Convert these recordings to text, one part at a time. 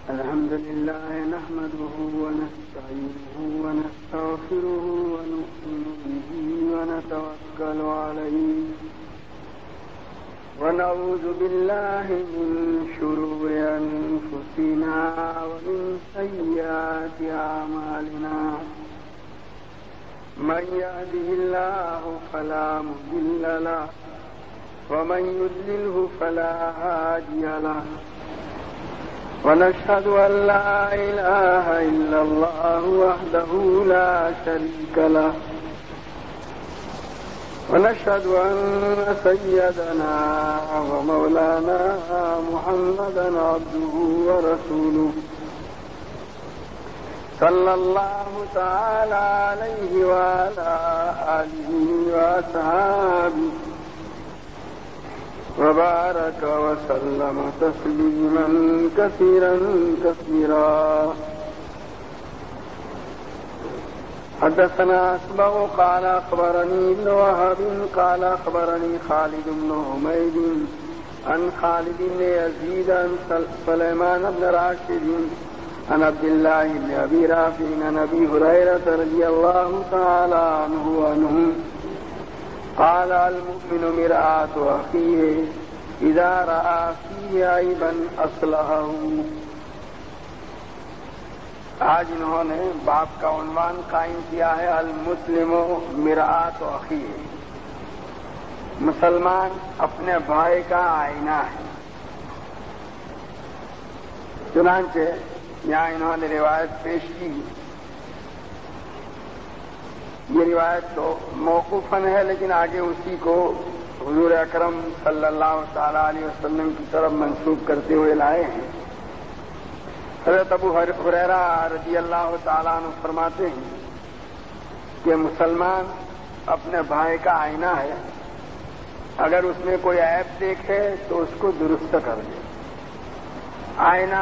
الحمد لله نحمده ونستعينه ونستغفره ونؤمن به ونتوكل عليه ونعوذ بالله من شرور أنفسنا ومن سيئات أعمالنا من يهده الله فلا مضل له ومن يضلله فلا هادي له ونشهد أن لا إله إلا الله وحده لا شريك له ونشهد أن سيدنا ومولانا محمدا عبده ورسوله صلى الله تعالى عليه وعلى آله وأصحابه وبارك وسلم تسليما كثيرا كثيرا. حدثنا أسبغ قال أخبرني ابن وهب قال أخبرني خالد بن حميد عن خالد بن يزيد عن سليمان بن راشد عن عبد الله بن أبي رافع عن أبي هريرة رضي الله تعالى عنه قال المؤمن مرآة أخيه إذا رأى فيه عيبا أصلحه. آج انہوں نے باب کا عنوان قائم کیا ہے المسلم مرآة أخيه. مسلمان اپنے بھائی کا آئینہ ہے. چنانچہ یہاں انہوں نے روایت پیش کی. یہ روایت تو موقوفاً ہے لیکن آگے اسی کو حضور اکرم صلی اللہ تعالی علیہ وسلم کی طرف منسوب کرتے ہوئے لائے ہیں. حضرت ابو ہریرہ رضی اللہ تعالیٰ عنہ فرماتے ہیں کہ مسلمان اپنے بھائی کا آئینہ ہے. اگر اس میں کوئی عیب دیکھے تو اس کو درست کر دے. آئینہ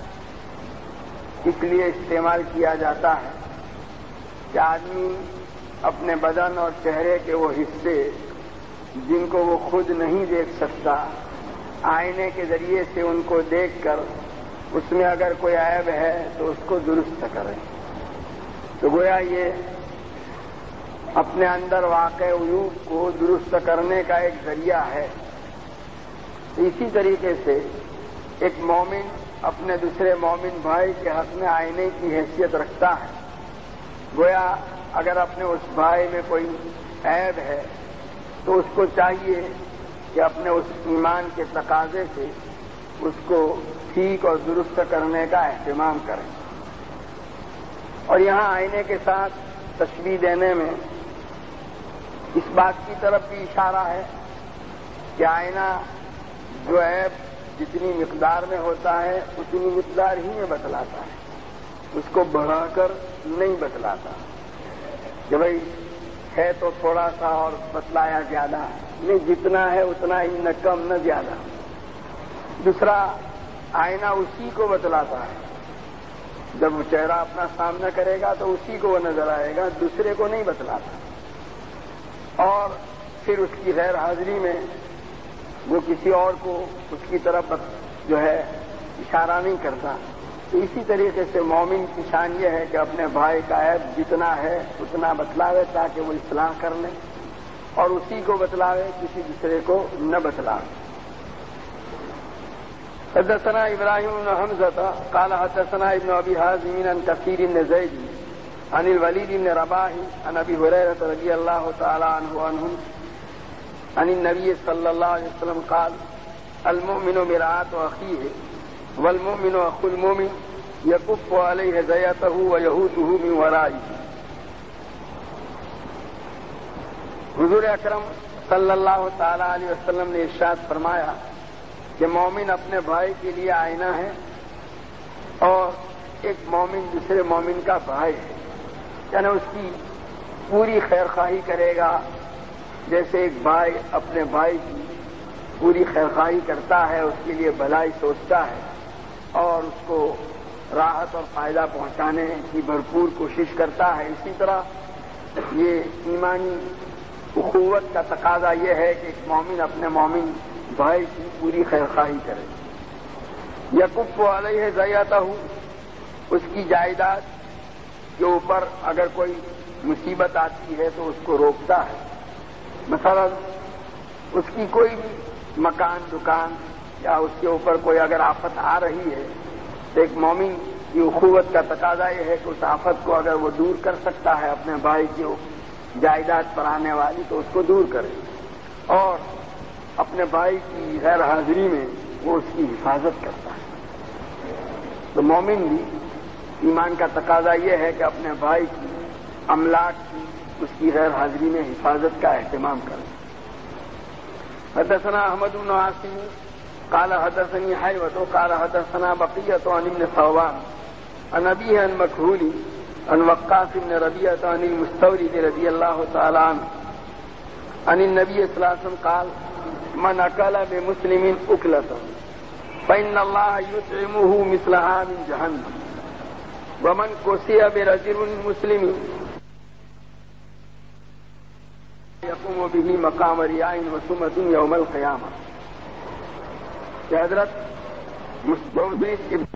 اس لیے استعمال کیا جاتا ہے کہ آدمی اپنے بدن اور چہرے کے وہ حصے جن کو وہ خود نہیں دیکھ سکتا آئینے کے ذریعے سے ان کو دیکھ کر اس میں اگر کوئی عیب ہے تو اس کو درست کرے. تو گویا یہ اپنے اندر واقع عیوب کو درست کرنے کا ایک ذریعہ ہے. اسی طریقے سے ایک مومن اپنے دوسرے مومن بھائی کے حق میں آئینے کی حیثیت رکھتا ہے. گویا اگر اپنے اس بھائی میں کوئی عیب ہے تو اس کو چاہیے کہ اپنے اس ایمان کے تقاضے سے اس کو ٹھیک اور درست کرنے کا اہتمام کریں. اور یہاں آئینے کے ساتھ تشبیہ دینے میں اس بات کی طرف بھی اشارہ ہے کہ آئینہ جو عیب جتنی مقدار میں ہوتا ہے اتنی مقدار ہی میں بتلاتا ہے. اس کو بڑھا کر نہیں بتلاتا کہ بھائی ہے تو تھوڑا سا اور بتلایا زیادہ نہیں. جتنا ہے اتنا ہی، نہ کم نہ زیادہ. دوسرا آئینہ اسی کو بتلاتا ہے. جب وہ چہرہ اپنا سامنا کرے گا تو اسی کو وہ نظر آئے گا، دوسرے کو نہیں بتلاتا. اور پھر اس کی غیر حاضری میں وہ کسی اور کو اس کی طرف جو ہے اشارہ نہیں کرتا. تو اسی طریقے سے مومن کی شان یہ ہے کہ اپنے بھائی کا عیب جتنا ہے اتنا بتلاوے تاکہ وہ اصلاح کر لیں اور اسی کو بتلاوے، کسی دوسرے کو نہ بتلاوے. حدثنا ابراہیم بن حمزة قال حدثنا ابن ابي حازم عن كثير بن زيد عن الوليد بن رباح عن ابي هريرة رضي الله تعالى عنه عن النبي صلى الله عليه وسلم قال المؤمن مرآة أخيه والمؤمن أخو المؤمن يكف عليه زيته ويهوته من ورائه. حضور اکرم صلی اللہ تعالی علیہ وسلم نے ارشاد فرمایا کہ مومن اپنے بھائی کے لیے آئینہ ہے اور ایک مومن دوسرے مومن کا بھائی ہے. یعنی اس کی پوری خیرخواہی کرے گا جیسے ایک بھائی اپنے بھائی کی پوری خیرخواہی کرتا ہے، اس کے لیے بھلائی سوچتا ہے اور اس کو راحت اور فائدہ پہنچانے کی بھرپور کوشش کرتا ہے. اسی طرح یہ ایمانی اخوت کا تقاضا یہ ہے کہ ایک مومن اپنے مومن بھائی کی پوری خیرخواہی کرے. یکف علیہ ضیعتہ، اس کی جائیداد کے اوپر اگر کوئی مصیبت آتی ہے تو اس کو روکتا ہے. مثلا اس کی کوئی بھی مکان دکان یا اس کے اوپر کوئی اگر آفت آ رہی ہے تو ایک مومن کی اخوت کا تقاضا یہ ہے کہ اس آفت کو اگر وہ دور کر سکتا ہے اپنے بھائی کی جائیداد پر آنے والی تو اس کو دور کرے، اور اپنے بھائی کی غیر حاضری میں وہ اس کی حفاظت کرتا ہے. تو مومن بھی ایمان کا تقاضا یہ ہے کہ اپنے بھائی کی املاک کی اس کی غیر حاضری میں حفاظت کا اہتمام کرے. حدثنا احمد بن عاصم قال حدثني حيوة قال حدثنا بقية عن ابن ثوبان عن أبيه عن مكحول عن وقاص بن ربيعة عن المستورد رضي الله تعالى عنه عن النبي صلى الله عليه وسلم قال من أكل بمسلم أكلة فإن الله يطعمه مثلها من جهنم ومن كسي برجل مسلم يقوم به مقام رياء وسمة يوم القيامة. کہ حضرت مستورد ابن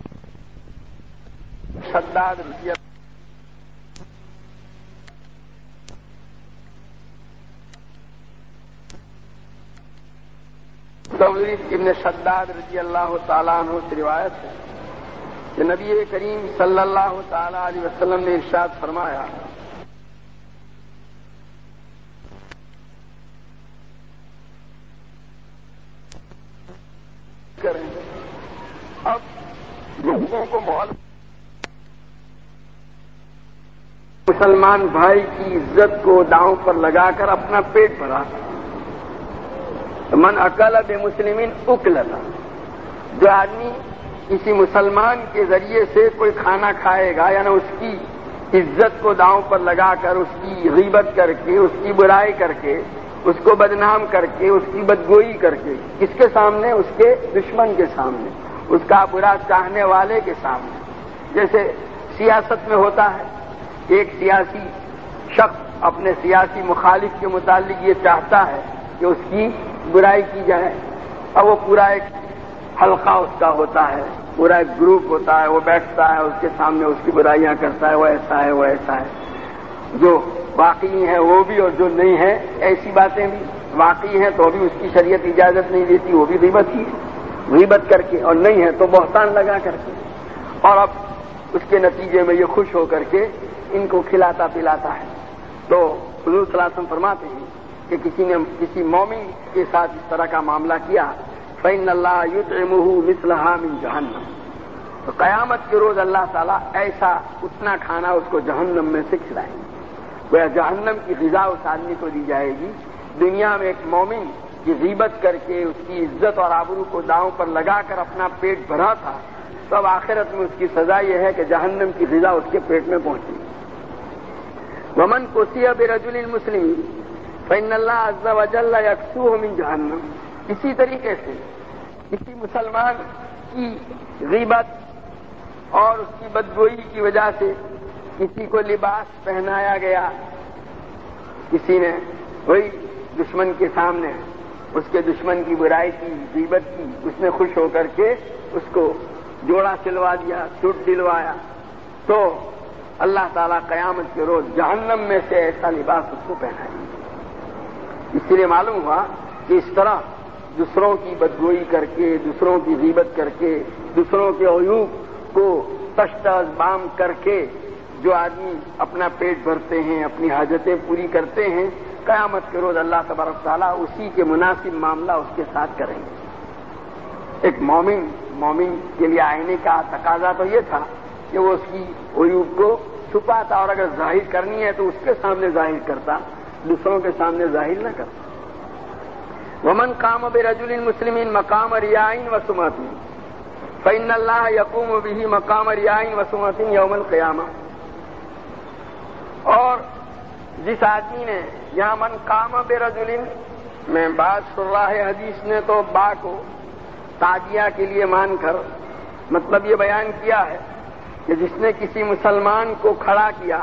شداد رضی اللہ تعالیٰ عنہ سے روایت ہے کہ نبی کریم صلی اللہ تعالی علیہ وسلم نے ارشاد فرمایا اب لوگوں کو بہت مسلمان بھائی کی عزت کو داؤں پر لگا کر اپنا پیٹ بھرا. من اکل بمسلمین اکلتا، جو آدمی کسی مسلمان کے ذریعے سے کوئی کھانا کھائے گا یعنی اس کی عزت کو داؤں پر لگا کر اس کی غیبت کر کے اس کی برائی کر کے اس کو بدنام کر کے اس کی بدگوئی کر کے، کس کے سامنے؟ اس کے دشمن کے سامنے، اس کا برا چاہنے والے کے سامنے. جیسے سیاست میں ہوتا ہے، ایک سیاسی شخص اپنے سیاسی مخالف کے متعلق یہ چاہتا ہے کہ اس کی برائی کی جائے، اور وہ پورا ایک حلقہ اس کا ہوتا ہے، پورا ایک گروپ ہوتا ہے، وہ بیٹھتا ہے اس کے سامنے اس کی برائیاں کرتا ہے، وہ ایسا ہے وہ ایسا ہے. جو واقعی ہیں وہ بھی اور جو نہیں ہے ایسی باتیں بھی واقعی ہیں تو بھی اس کی شریعت اجازت نہیں دیتی، وہ بھی غیبت ہی ہے، غیبت کر کے، اور نہیں ہے تو بہتان لگا کر کے. اور اب اس کے نتیجے میں یہ خوش ہو کر کے ان کو کھلاتا پلاتا ہے. تو حضور صلی اللہ علیہ وسلم فرماتے ہیں کہ کسی نے کسی مومن کے ساتھ اس طرح کا معاملہ کیا فإن اللہ یطعمہ مثلہا من جہنم، تو قیامت کے روز اللہ تعالیٰ ایسا اتنا کھانا اس کو جہنم میں سے کھلائیں گے. وہ جہنم کی غذا اس آدمی کو دی جائے گی. دنیا میں ایک مومن کی غیبت کر کے اس کی عزت اور آبرو کو داؤں پر لگا کر اپنا پیٹ بھرا تھا، تو اب آخرت میں اس کی سزا یہ ہے کہ جہنم کی غذا اس کے پیٹ میں پہنچی. ومن کوسیہ برجل مسلم فإن اللہ عز وجل یکسوہ من جہنم. اسی طریقے سے کسی مسلمان کی غیبت اور اس کی بدگوئی کی وجہ سے کسی کو لباس پہنایا گیا، کسی نے وہی دشمن کے سامنے اس کے دشمن کی برائی کی غیبت کی، اس نے خوش ہو کر کے اس کو جوڑا سلوا دیا، سوٹ دلوایا، تو اللہ تعالیٰ قیامت کے روز جہنم میں سے ایسا لباس اس کو پہنائے. اس لیے معلوم ہوا کہ اس طرح دوسروں کی بدگوئی کر کے، دوسروں کی غیبت کر کے، دوسروں کے عیوب کو تشت بام کر کے جو آدمی اپنا پیٹ بھرتے ہیں، اپنی حاجتیں پوری کرتے ہیں، قیامت کے روز اللہ تبارک تعالیٰ اسی کے مناسب معاملہ اس کے ساتھ کریں گے. ایک مومن کے لیے آئینے کا تقاضا تو یہ تھا کہ وہ اس کی عیوب کو چھپاتا، اور اگر ظاہر کرنی ہے تو اس کے سامنے ظاہر کرتا، دوسروں کے سامنے ظاہر نہ کرتا. ومن قام برجل مسلم مقام رياء وسمعة فإن الله يقوم به مقام رياء وسمعة يوم القيامة. اور جس آدمی نے یہاں من قام برجل میں بات شراح حدیث نے تو با کو تعدیہ کے لیے مان کر مطلب یہ بیان کیا ہے کہ جس نے کسی مسلمان کو کھڑا کیا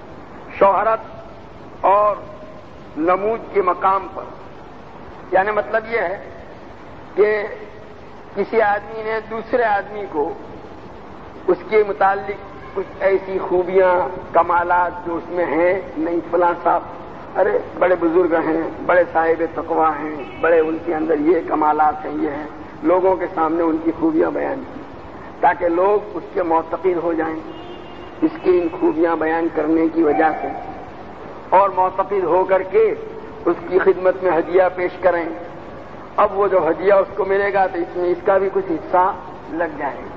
شہرت اور نمود کے مقام پر، یعنی مطلب یہ ہے کہ کسی آدمی نے دوسرے آدمی کو اس کے متعلق کچھ ایسی خوبیاں کمالات جو اس میں ہیں، نہیں فلاں صاحب ارے بڑے بزرگ ہیں، بڑے صاحب تقویٰ ہیں، بڑے ان کے اندر یہ کمالات ہیں، یہ ہیں، لوگوں کے سامنے ان کی خوبیاں بیان کی تاکہ لوگ اس کے معتقد ہو جائیں اس کی ان خوبیاں بیان کرنے کی وجہ سے، اور معتقد ہو کر کے اس کی خدمت میں ہدیہ پیش کریں۔ اب وہ جو ہدیہ اس کو ملے گا تو اس میں اس کا بھی کچھ حصہ لگ جائے گا۔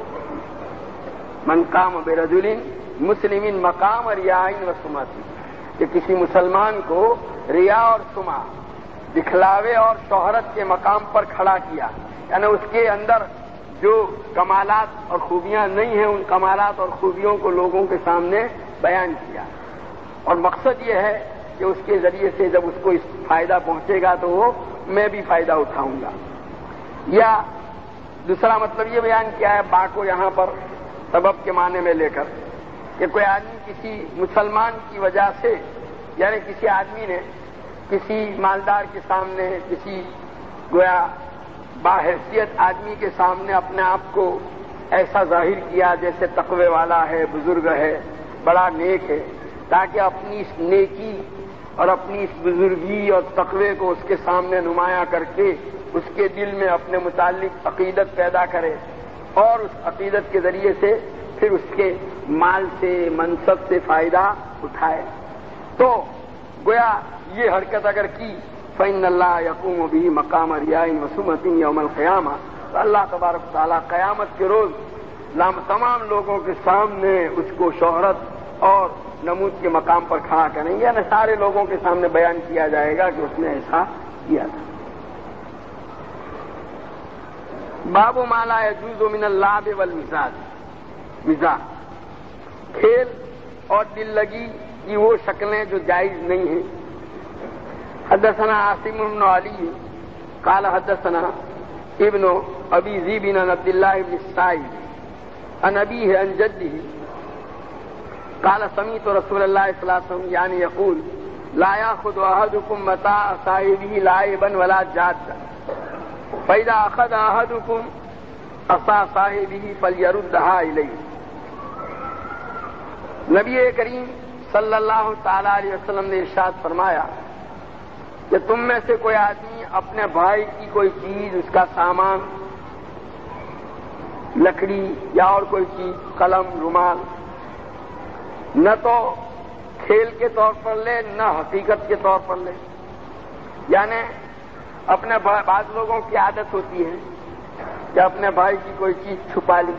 من قام برجل مسلم مقام ریاء و سمعۃ، کہ کسی مسلمان کو ریا اور سمع، دکھلاوے اور شہرت کے مقام پر کھڑا کیا، یعنی اس کے اندر جو کمالات اور خوبیاں نہیں ہیں ان کمالات اور خوبیوں کو لوگوں کے سامنے بیان کیا، اور مقصد یہ ہے کہ اس کے ذریعے سے جب اس کو اس فائدہ پہنچے گا تو وہ میں بھی فائدہ اٹھاؤں گا۔ یا دوسرا مطلب یہ بیان کیا ہے با کو یہاں پر سبب کے معنی میں لے کر کہ کوئی آدمی کسی مسلمان کی وجہ سے، یعنی کسی آدمی نے کسی مالدار کے سامنے، کسی گویا باحیثیت آدمی کے سامنے اپنے آپ کو ایسا ظاہر کیا جیسے تقوی والا ہے، بزرگ ہے، بڑا نیک ہے، تاکہ اپنی اس نیکی اور اپنی اس بزرگی اور تقوی کو اس کے سامنے نمایاں کر کے اس کے دل میں اپنے متعلق عقیدت پیدا کرے، اور اس عقیدت کے ذریعے سے پھر اس کے مال سے، منصب سے فائدہ اٹھائے۔ تو گویا یہ حرکت اگر کی فإن اللہ یقوم بہ مقام ریاء و سمعۃ یوم القیامہ، تو اللہ تبارک تعالیٰ قیامت کے روز تمام لوگوں کے سامنے اس کو شہرت اور نمود کے مقام پر کھڑا کریں گے، یعنی سارے لوگوں کے سامنے بیان کیا جائے گا کہ اس نے ایسا کیا تھا۔ باب ما لا يجوز من اللعب والمزاح، کھیل اور دل لگی کی وہ شکلیں جو جائز نہیں ہیں۔ حدثنا عاصم بن علی قال حدثنا ابن ابی ذئب عن عبد الله بن السائب عن ابيه عن جده قال سمعت رسول الله صلى الله عليه وسلم يعني يقول لا يأخذ أحدكم متاع صاحبه لعبا ولا جادا فإذا أخذ أحدكم عصا صاحبه فليردها إليه۔ نبی کریم صلی اللہ تعالی علیہ وسلم نے ارشاد فرمایا کہ تم میں سے کوئی آدمی اپنے بھائی کی کوئی چیز، اس کا سامان، لکڑی یا اور کوئی چیز، قلم، رومال، نہ تو کھیل کے طور پر لے نہ حقیقت کے طور پر لے، یعنی اپنے بعض لوگوں کی عادت ہوتی ہے کہ اپنے بھائی کی کوئی چیز چھپا لی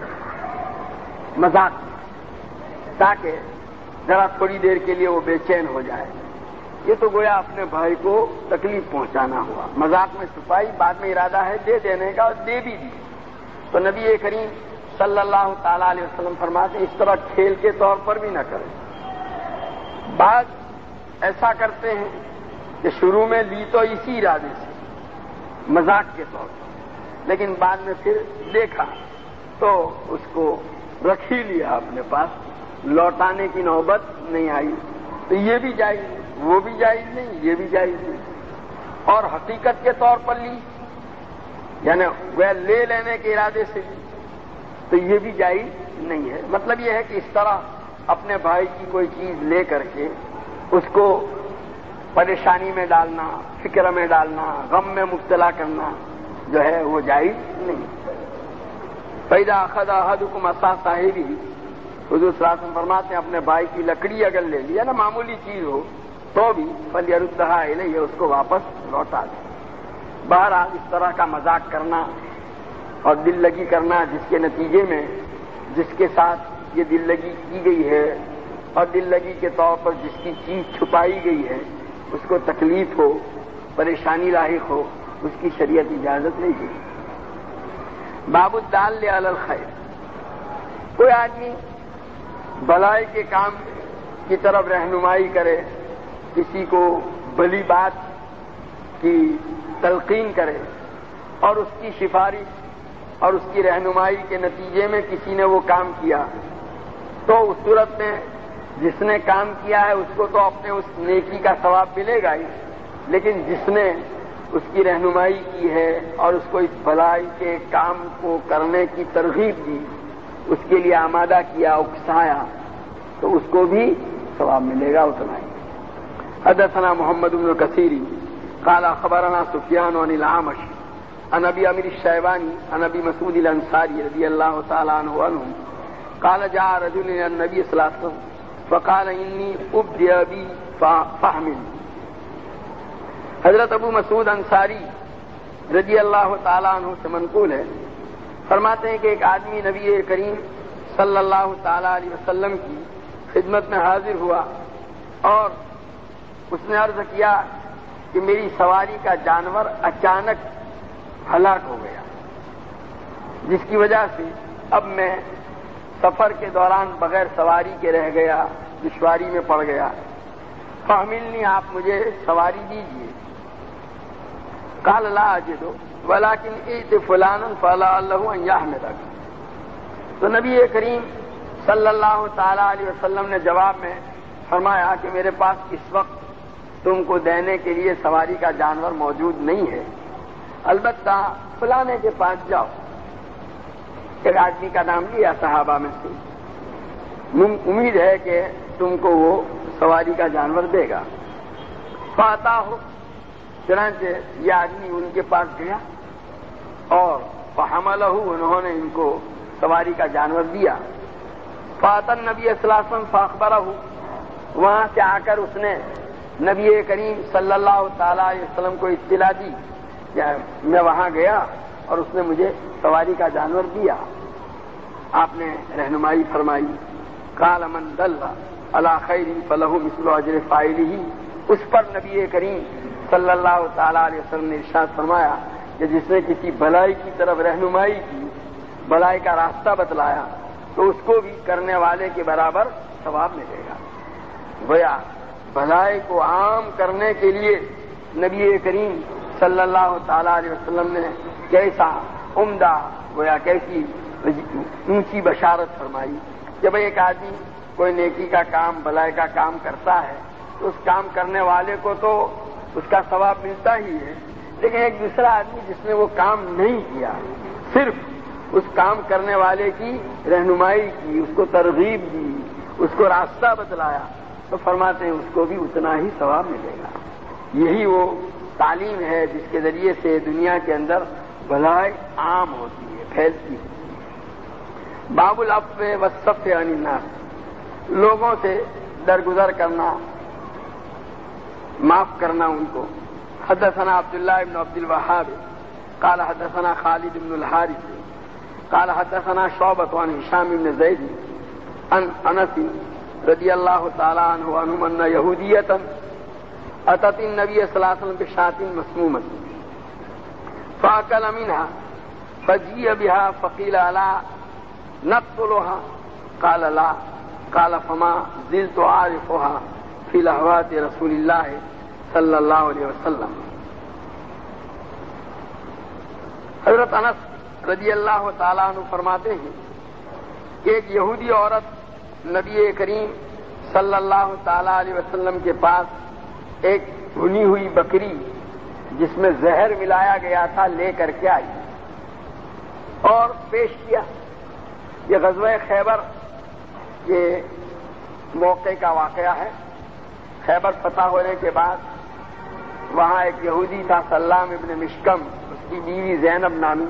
مذاق میں، تاکہ ذرا تھوڑی دیر کے لیے وہ بے چین ہو جائے۔ یہ تو گویا اپنے بھائی کو تکلیف پہنچانا ہوا، مذاق میں چھپائی، بعد میں ارادہ ہے دے دینے کا اور دے بھی دی۔ تو نبی کریم صلی اللہ تعالی علیہ وسلم فرماتے ہیں اس طرح کھیل کے طور پر بھی نہ کریں۔ بعض ایسا کرتے ہیں کہ شروع میں لی تو اسی ارادے سے مذاق کے طور پر، لیکن بعد میں پھر دیکھا تو اس کو رکھ ہی لیا اپنے پاس، لوٹانے کی نوبت نہیں آئی، تو یہ بھی جائز نہیں، وہ بھی جائز نہیں، یہ بھی جائز نہیں۔ اور حقیقت کے طور پر لی، یعنی وہ لے لینے کے ارادے سے لی، تو یہ بھی جائز نہیں ہے۔ مطلب یہ ہے کہ اس طرح اپنے بھائی کی کوئی چیز لے کر کے اس کو پریشانی میں ڈالنا، فکر میں ڈالنا، غم میں مبتلا کرنا جو ہے وہ جائز نہیں۔ فَإِذَا أَخَذَ أَحَدُكُمْ عَصَا صَاحِبِهِ، حضور صلی اللہ علیہ وسلم فرماتے ہیں اپنے بھائی کی لکڑی اگر لے لیا نا، معمولی چیز ہو تو بھی فَلْيَرُدَّهَا إِلَيْهِ، اس کو واپس لوٹا دے۔ بہرحال اس طرح کا مذاق کرنا اور دل لگی کرنا جس کے نتیجے میں جس کے ساتھ یہ دل لگی کی گئی ہے اور دل لگی کے طور پر جس کی چیز چھپائی گئی ہے اس کو تکلیف ہو، پریشانی لاحق ہو، اس کی شریعت اجازت نہیں دی۔ باب الدال علی الخیر، کوئی آدمی بھلائی کے کام کی طرف رہنمائی کرے، کسی کو بھلی بات کی تلقین کرے اور اس کی سفارش اور اس کی رہنمائی کے نتیجے میں کسی نے وہ کام کیا، تو اس صورت میں جس نے کام کیا ہے اس کو تو اپنے اس نیکی کا ثواب ملے گا ہی، لیکن جس نے اس کی رہنمائی کی ہے اور اس کو اس بھلائی کے کام کو کرنے کی ترغیب دی، اس کے لیے آمادہ کیا، اکسایا، تو اس کو بھی ثواب ملے گا اتنا ہی۔ حدثنا محمد بن کثیر قال خبرنا سفیان عن الاعمش عن ابی عامر الشیبانی عن ابی مسعود الانصاری رضی اللہ تعالی عنہ قال جاء رجل الى النبي صلی اللہ علیہ وسلم فقال انی ابدی بی فاحمل۔ حضرت ابو مسعود انصاری رضی اللہ تعالی عنہ سے منقول ہے، فرماتے ہیں کہ ایک آدمی نبی کریم صلی اللہ تعالی علیہ وسلم کی خدمت میں حاضر ہوا اور اس نے عرض کیا کہ میری سواری کا جانور اچانک ہلاک ہو گیا، جس کی وجہ سے اب میں سفر کے دوران بغیر سواری کے رہ گیا، دشواری میں پڑ گیا، فاحملنی، آپ مجھے سواری دیجیے۔ قال لا اجد ولكن ائت فلانا فلعله ان يحملك۔ تو نبی کریم صلی اللہ تعالی علیہ وسلم نے جواب میں فرمایا کہ میرے پاس اس وقت تم کو دینے کے لیے سواری کا جانور موجود نہیں ہے، البتہ فلانے کے پاس جاؤ۔ ایک آدمی کا نام لیا صحابہ میں سے، امید ہے کہ تم کو وہ سواری کا جانور دے گا۔ فاتا ہو، چنانچہ یہ آدمی ان کے پاس گیا اور فحملہ، انہوں نے ان کو سواری کا جانور دیا۔ فاتا النبی صلی اللہ علیہ وسلم فاخبرہ، وہاں سے آ کر اس نے نبی کریم صلی اللہ تعالی علیہ وسلم کو اطلاع دی، میں وہاں گیا اور اس نے مجھے سواری کا جانور دیا۔ آپ نے رہنمائی فرمائی۔ قال من دل علی خیر فلہ مثل اجر فاعلہ، اس پر نبی کریم صلی اللہ تعالی علیہ وسلم نے ارشاد فرمایا کہ جس نے کسی بھلائی کی طرف رہنمائی کی، بھلائی کا راستہ بتلایا، تو اس کو بھی کرنے والے کے برابر ثواب ملے گا۔ گویا بھلائی کو عام کرنے کے لیے نبی کریم صلی اللہ تعالی علیہ وسلم نے کیسا عمدہ، گویا کیسی اونچی بشارت فرمائی۔ جب ایک آدمی کوئی نیکی کا کام، بھلائی کا کام کرتا ہے تو اس کام کرنے والے کو تو اس کا ثواب ملتا ہی ہے، لیکن ایک دوسرا آدمی جس نے وہ کام نہیں کیا، صرف اس کام کرنے والے کی رہنمائی کی، اس کو ترغیب دی، اس کو راستہ بتلایا، تو فرماتے ہیں اس کو بھی اتنا ہی ثواب ملے گا۔ یہی وہ تعلیم ہے جس کے ذریعے سے دنیا کے اندر بھلائی عام ہوتی ہے، پھیلتی ہے۔ باب العفو والصفح عن الناس، لوگوں سے درگزر کرنا، معاف کرنا ان کو۔ حدثنا عبداللہ بن عبد الوهاب قال حدثنا خالد بن الحارث قال حدثنا شعبة عن هشام بن زید عن انس رضی اللہ تعالی عنہم ان یہودیۃ اتت النبی صلی اللہ علیہ وسلم بشاة مسمومۃ فاکل منها فجیء بها فقیل الا نقتلها قال لا قال فما زلت اعرفها فی لحظات رسول اللہ صلی اللہ علیہ وسلم۔ حضرت انس رضی اللہ تعالیٰ عنہ فرماتے ہیں کہ ایک یہودی عورت نبی کریم صلی اللہ تعالیٰ علیہ وسلم کے پاس ایک بھنی ہوئی بکری جس میں زہر ملایا گیا تھا لے کر کے آئی اور پیش کیا۔ یہ غزوہ خیبر کے موقع کا واقعہ ہے۔ خیبر فتح ہونے کے بعد وہاں ایک یہودی تھا سلام ابن مشکم، اس کی بیوی زینب نامی،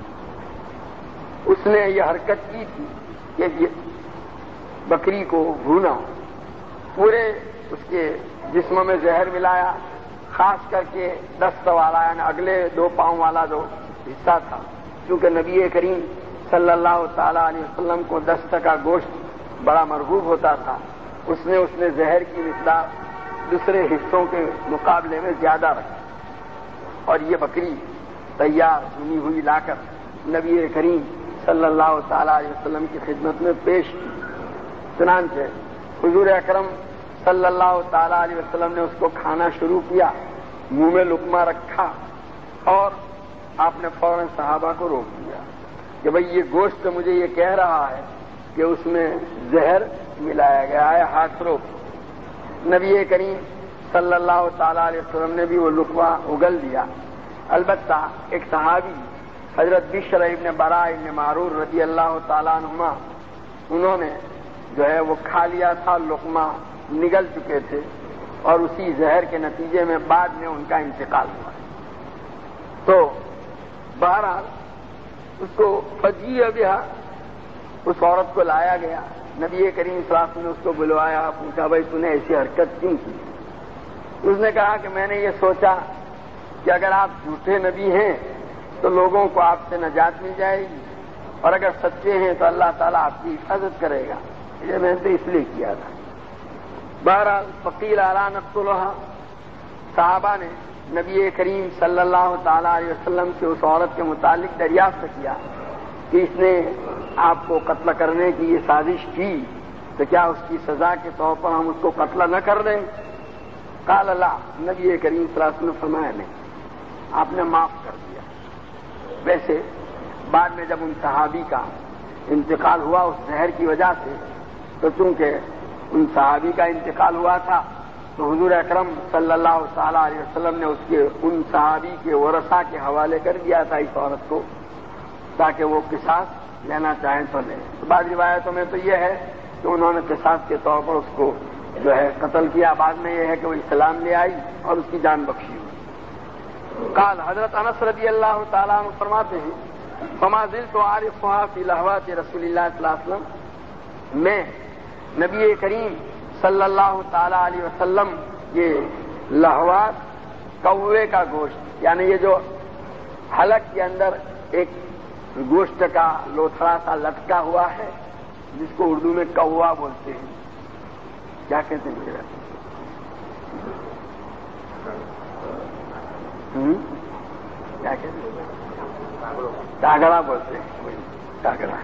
اس نے یہ حرکت کی تھی کہ بکری کو بھونا، پورے اس کے جسم میں زہر ملایا، خاص کر کے دست والا یعنی اگلے 2 پاؤں والا جو حصہ تھا، کیونکہ نبی کریم صلی اللہ تعالی علیہ وسلم کو دست کا گوشت بڑا مرغوب ہوتا تھا، اس نے زہر کی مقدار دوسرے حصوں کے مقابلے میں زیادہ رکھی اور یہ بکری تیار بنی ہوئی لا کر نبی کریم صلی اللہ تعالی علیہ وسلم کی خدمت میں پیش کی۔ چنانچہ حضور اکرم صلی اللہ تعالی علیہ وسلم نے اس کو کھانا شروع کیا، منہ میں لقمہ رکھا اور آپ نے فوراً صحابہ کو روک دیا کہ بھئی یہ گوشت مجھے یہ کہہ رہا ہے کہ اس میں زہر ملایا گیا ہے، ہاتھ روک۔ نبی کریم صلی اللہ تعالی علیہ وسلم نے بھی وہ لقمہ اگل دیا البتہ ایک صحابی حضرت بشر ابن براء ابن معرور رضی اللہ تعالیٰ عنہما، انہوں نے جو ہے وہ کھا لیا تھا، لقمہ نگل چکے تھے، اور اسی زہر کے نتیجے میں بعد میں ان کا انتقال ہوا۔ تو بہرحال اس کو فجیع بہا، اس عورت کو لایا گیا، نبی کریم صلی اللہ علیہ وسلم نے اس کو بلوایا، پوچھا بھائی تو نے ایسی حرکت کیوں کی؟ اس نے کہا کہ میں نے یہ سوچا کہ اگر آپ جھوٹے نبی ہیں تو لوگوں کو آپ سے نجات مل جائے گی، اور اگر سچے ہیں تو اللہ تعالیٰ آپ کی حفاظت کرے گا، یہ میں نے تو اس لیے کیا تھا۔ بہرحال فقیل الا نقتلھا، صحابہ نے نبی کریم صلی اللہ تعالی علیہ وسلم سے اس عورت کے متعلق دریافت کیا کہ اس نے آپ کو قتل کرنے کی یہ سازش کی، تو کیا اس کی سزا کے طور پر ہم اس کو قتل نہ کر دیں؟ قال لا، نبی کریم صلی اللہ علیہ وسلم نے فرمایا نہیں، آپ نے معاف کر دیا۔ ویسے بعد میں جب ان صحابی کا انتقال ہوا اس زہر کی وجہ سے، تو چونکہ ان صحابی کا انتقال ہوا تھا تو حضور اکرم صلی اللہ تعالی علیہ وسلم نے ان صحابی کے ورثاء کے حوالے کر دیا تھا اس عورت کو، تاکہ وہ قصاص لینا چاہیں تو لیں۔ بعض روایتوں میں تو یہ ہے کہ انہوں نے قصاص کے طور پر اس کو جو ہے قتل کیا، بعد میں یہ ہے کہ وہ اسلام لے آئی اور اس کی جان بخشی ہوئی۔ قال حضرت انس رضی اللہ تعالیٰ عنہ فرماتے ہیں فما زلت اعرفها فی لہوات رسول اللہ صلی اللہ علیہ وسلم، میں نبی کریم صلی اللہ تعالی علیہ وسلم یہ لہوات، کوے کا گوشت، یعنی یہ جو حلق کے اندر ایک گوشت کا لوتھڑا سا لٹکا ہوا ہے جس کو اردو میں کوا بولتے ہیں، کیا کہتے ہیں؟ کیا کہتے ہیں؟ کاگڑا بولتے ہیں، کاگڑا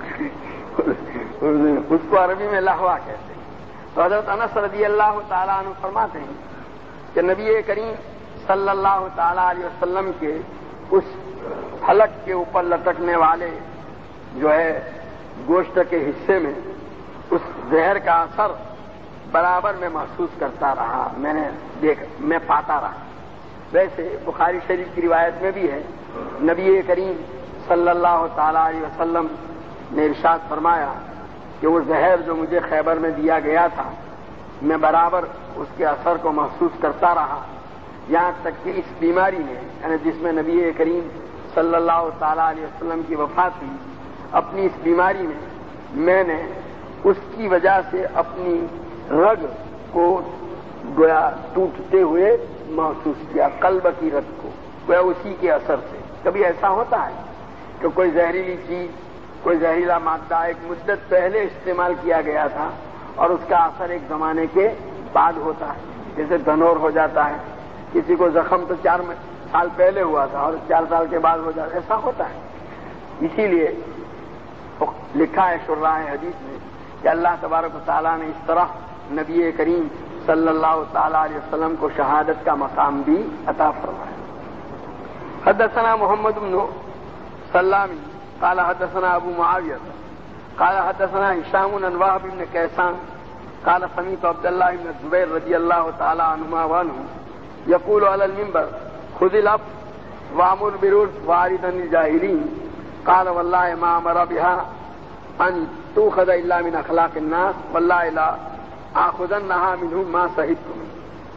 اس کو عربی میں لہوا کہتے ہیں۔ تو حضرت انس رضی اللہ تعالیٰ عنہ فرماتے ہیں کہ نبی کریم صلی اللہ تعالیٰ علیہ وسلم کے اس حلق کے اوپر لٹکنے والے جو ہے گوشت کے حصے میں اس زہر کا اثر برابر میں محسوس کرتا رہا، میں پاتا رہا۔ ویسے بخاری شریف کی روایت میں بھی ہے، نبی کریم صلی اللہ تعالیٰ علیہ وسلم نے ارشاد فرمایا کہ وہ زہر جو مجھے خیبر میں دیا گیا تھا میں برابر اس کے اثر کو محسوس کرتا رہا، یہاں تک کہ اس بیماری میں، یعنی جس میں نبی کریم صلی اللہ تعالیٰ علیہ وسلم کی وفات ہوئی، اپنی اس بیماری میں نے اس کی وجہ سے اپنی رگ کو گویا ٹوٹتے ہوئے محسوس کیا، قلب کی رگ کو، گویا اسی کے اثر سے۔ کبھی ایسا ہوتا ہے کہ کوئی زہریلی چیز، کوئی زہریلا مادہ ایک مدت پہلے استعمال کیا گیا تھا اور اس کا اثر ایک زمانے کے بعد ہوتا ہے، جیسے دھنور ہو جاتا ہے، کسی کو زخم تو 4 سال پہلے ہوا تھا اور 4 سال کے بعد ہو جاتا ہے، ایسا ہوتا ہے۔ اسی لیے لکھا ہے شراح حدیث میں کہ اللہ تبارک و تعالیٰ نے اس طرح نبی کریم صلی اللہ تعالیٰ علیہ وسلم کو شہادت کا مقام بھی عطا فرمایا۔ حدثنا محمد بن سلام قال حدثنا ابو معاویہ قال حدثنا هشام عن وهب بن کیسان قال سمعت عبد الله بن الزبير رضي الله تعالى عنهما وعنه يقول على المنبر خذ العفو وامر بالعرف واعرض عن الجاهلين قال والله ما امر بها ان تؤخذ الا من اخلاق الناس والله لا آخذنها منهم ما شهدت منه۔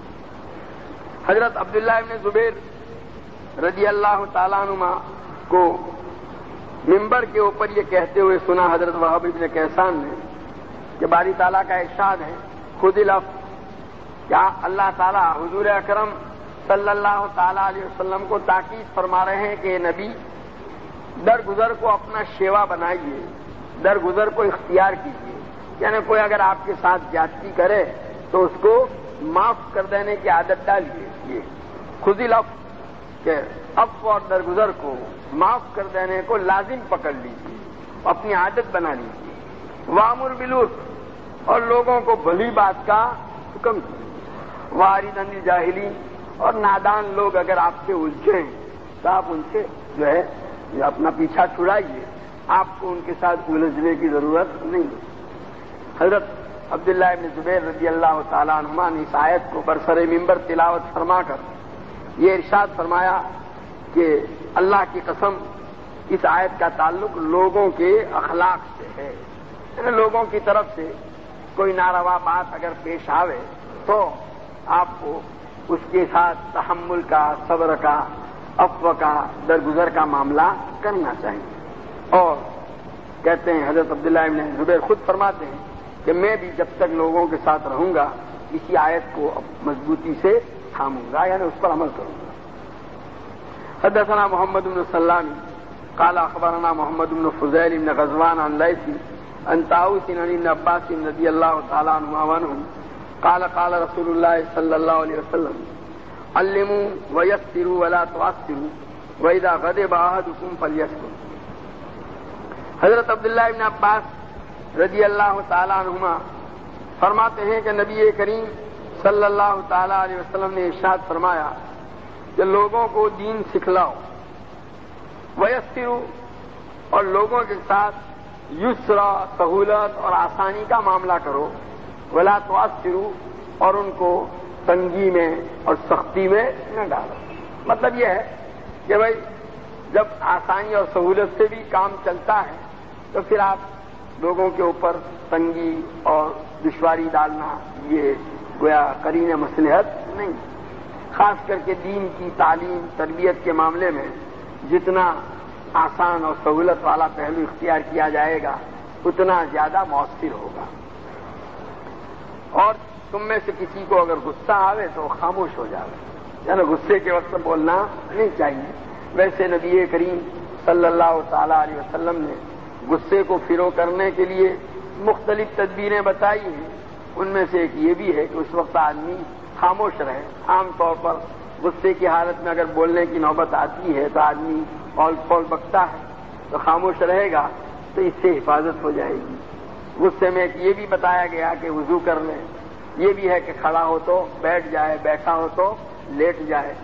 حضرت عبداللہ ابن زبیر رضی اللہ تعالیٰ عنہما کو منبر کے اوپر یہ کہتے ہوئے سنا حضرت وہب ابن کیسان نے کہ باری تعالیٰ کا ارشاد ہے خذ العفو، کیا اللہ تعالیٰ حضور اکرم صلی اللہ تعالیٰ علیہ وسلم کو تاکید فرما رہے ہیں کہ نبی درگزر کو اپنا شیوا بنائیے، درگزر کو اختیار کیجیے، یعنی کوئی اگر آپ کے ساتھ زیادتی کرے تو اس کو معاف کر دینے کی عادت ڈالیے۔ یہ خذ العفو کہ عفو اور درگزر کو معاف کر دینے کو لازم پکڑ لیجیے، اپنی عادت بنا لیجیے۔ وامر بالعرف، اور لوگوں کو بھلی بات کا حکم کیجیے۔ واعرض عن الجاہلین، اور نادان لوگ اگر آپ سے الجھیں تو آپ ان سے جو ہے اپنا پیچھا چھڑائیے، آپ کو ان کے ساتھ الجھنے کی ضرورت نہیں۔ حضرت عبداللہ ابن زبیر رضی اللہ تعالیٰ عنہما نے اس آیت کو برسر ممبر تلاوت فرما کر یہ ارشاد فرمایا کہ اللہ کی قسم اس آیت کا تعلق لوگوں کے اخلاق سے ہے، یعنی لوگوں کی طرف سے کوئی ناروا بات اگر پیش آوے تو آپ کو اس کے ساتھ تحمل کا، صبر کا، عفو کا، درگزر کا معاملہ کرنا چاہیے۔ اور کہتے ہیں حضرت عبداللہ ابن زبیر خود فرماتے ہیں کہ میں بھی جب تک لوگوں کے ساتھ رہوں گا اسی آیت کو مضبوطی سے تھاموں گا، یعنی اس پر عمل کروں گا۔ حدثنا محمد بن سلام قال اخبرنا محمد بن فضیل بن غزوان عن لیث عن طاؤوس عن ابن عباس رضی اللہ تعالی عنہما عنہم قال قال رسول اللہ صلی اللہ علیہ وسلم علموا ويسروا ولا تعسروا واذا غضب احدكم فليسكت۔ حضرت عبداللہ ابن عباس رضی اللہ تعالی عنہما فرماتے ہیں کہ نبی کریم صلی اللہ تعالی علیہ وسلم نے ارشاد فرمایا کہ لوگوں کو دین سکھلاؤ، ویسروا اور لوگوں کے ساتھ یسرا، سہولت اور آسانی کا معاملہ کرو، ولا تعسروا اور ان کو تنگی میں اور سختی میں نہ ڈالو۔ مطلب یہ ہے کہ بھائی جب آسانی اور سہولت سے بھی کام چلتا ہے تو پھر آپ لوگوں کے اوپر تنگی اور دشواری ڈالنا یہ گویا قرین مصلحت نہیں۔ خاص کر کے دین کی تعلیم تربیت کے معاملے میں جتنا آسان اور سہولت والا پہلو اختیار کیا جائے گا اتنا زیادہ مؤثر ہوگا۔ اور تم میں سے کسی کو اگر غصہ آوے تو خاموش ہو جائے، یعنی غصے کے وقت بولنا نہیں چاہیے۔ ویسے نبی کریم صلی اللہ تعالی علیہ وسلم نے غصے کو فروغ کرنے کے لیے مختلف تدبیریں بتائی ہیں، ان میں سے ایک یہ بھی ہے کہ اس وقت آدمی خاموش رہے۔ عام طور پر غصے کی حالت میں اگر بولنے کی نوبت آتی ہے تو آدمی اول پول بکتا ہے، تو خاموش رہے گا تو اس سے حفاظت ہو جائے گی۔ غصے میں ایک یہ بھی بتایا گیا کہ وضو کر لیں، یہ بھی ہے کہ کھڑا ہو تو بیٹھ جائے، بیٹھا ہو تو لیٹ جائے۔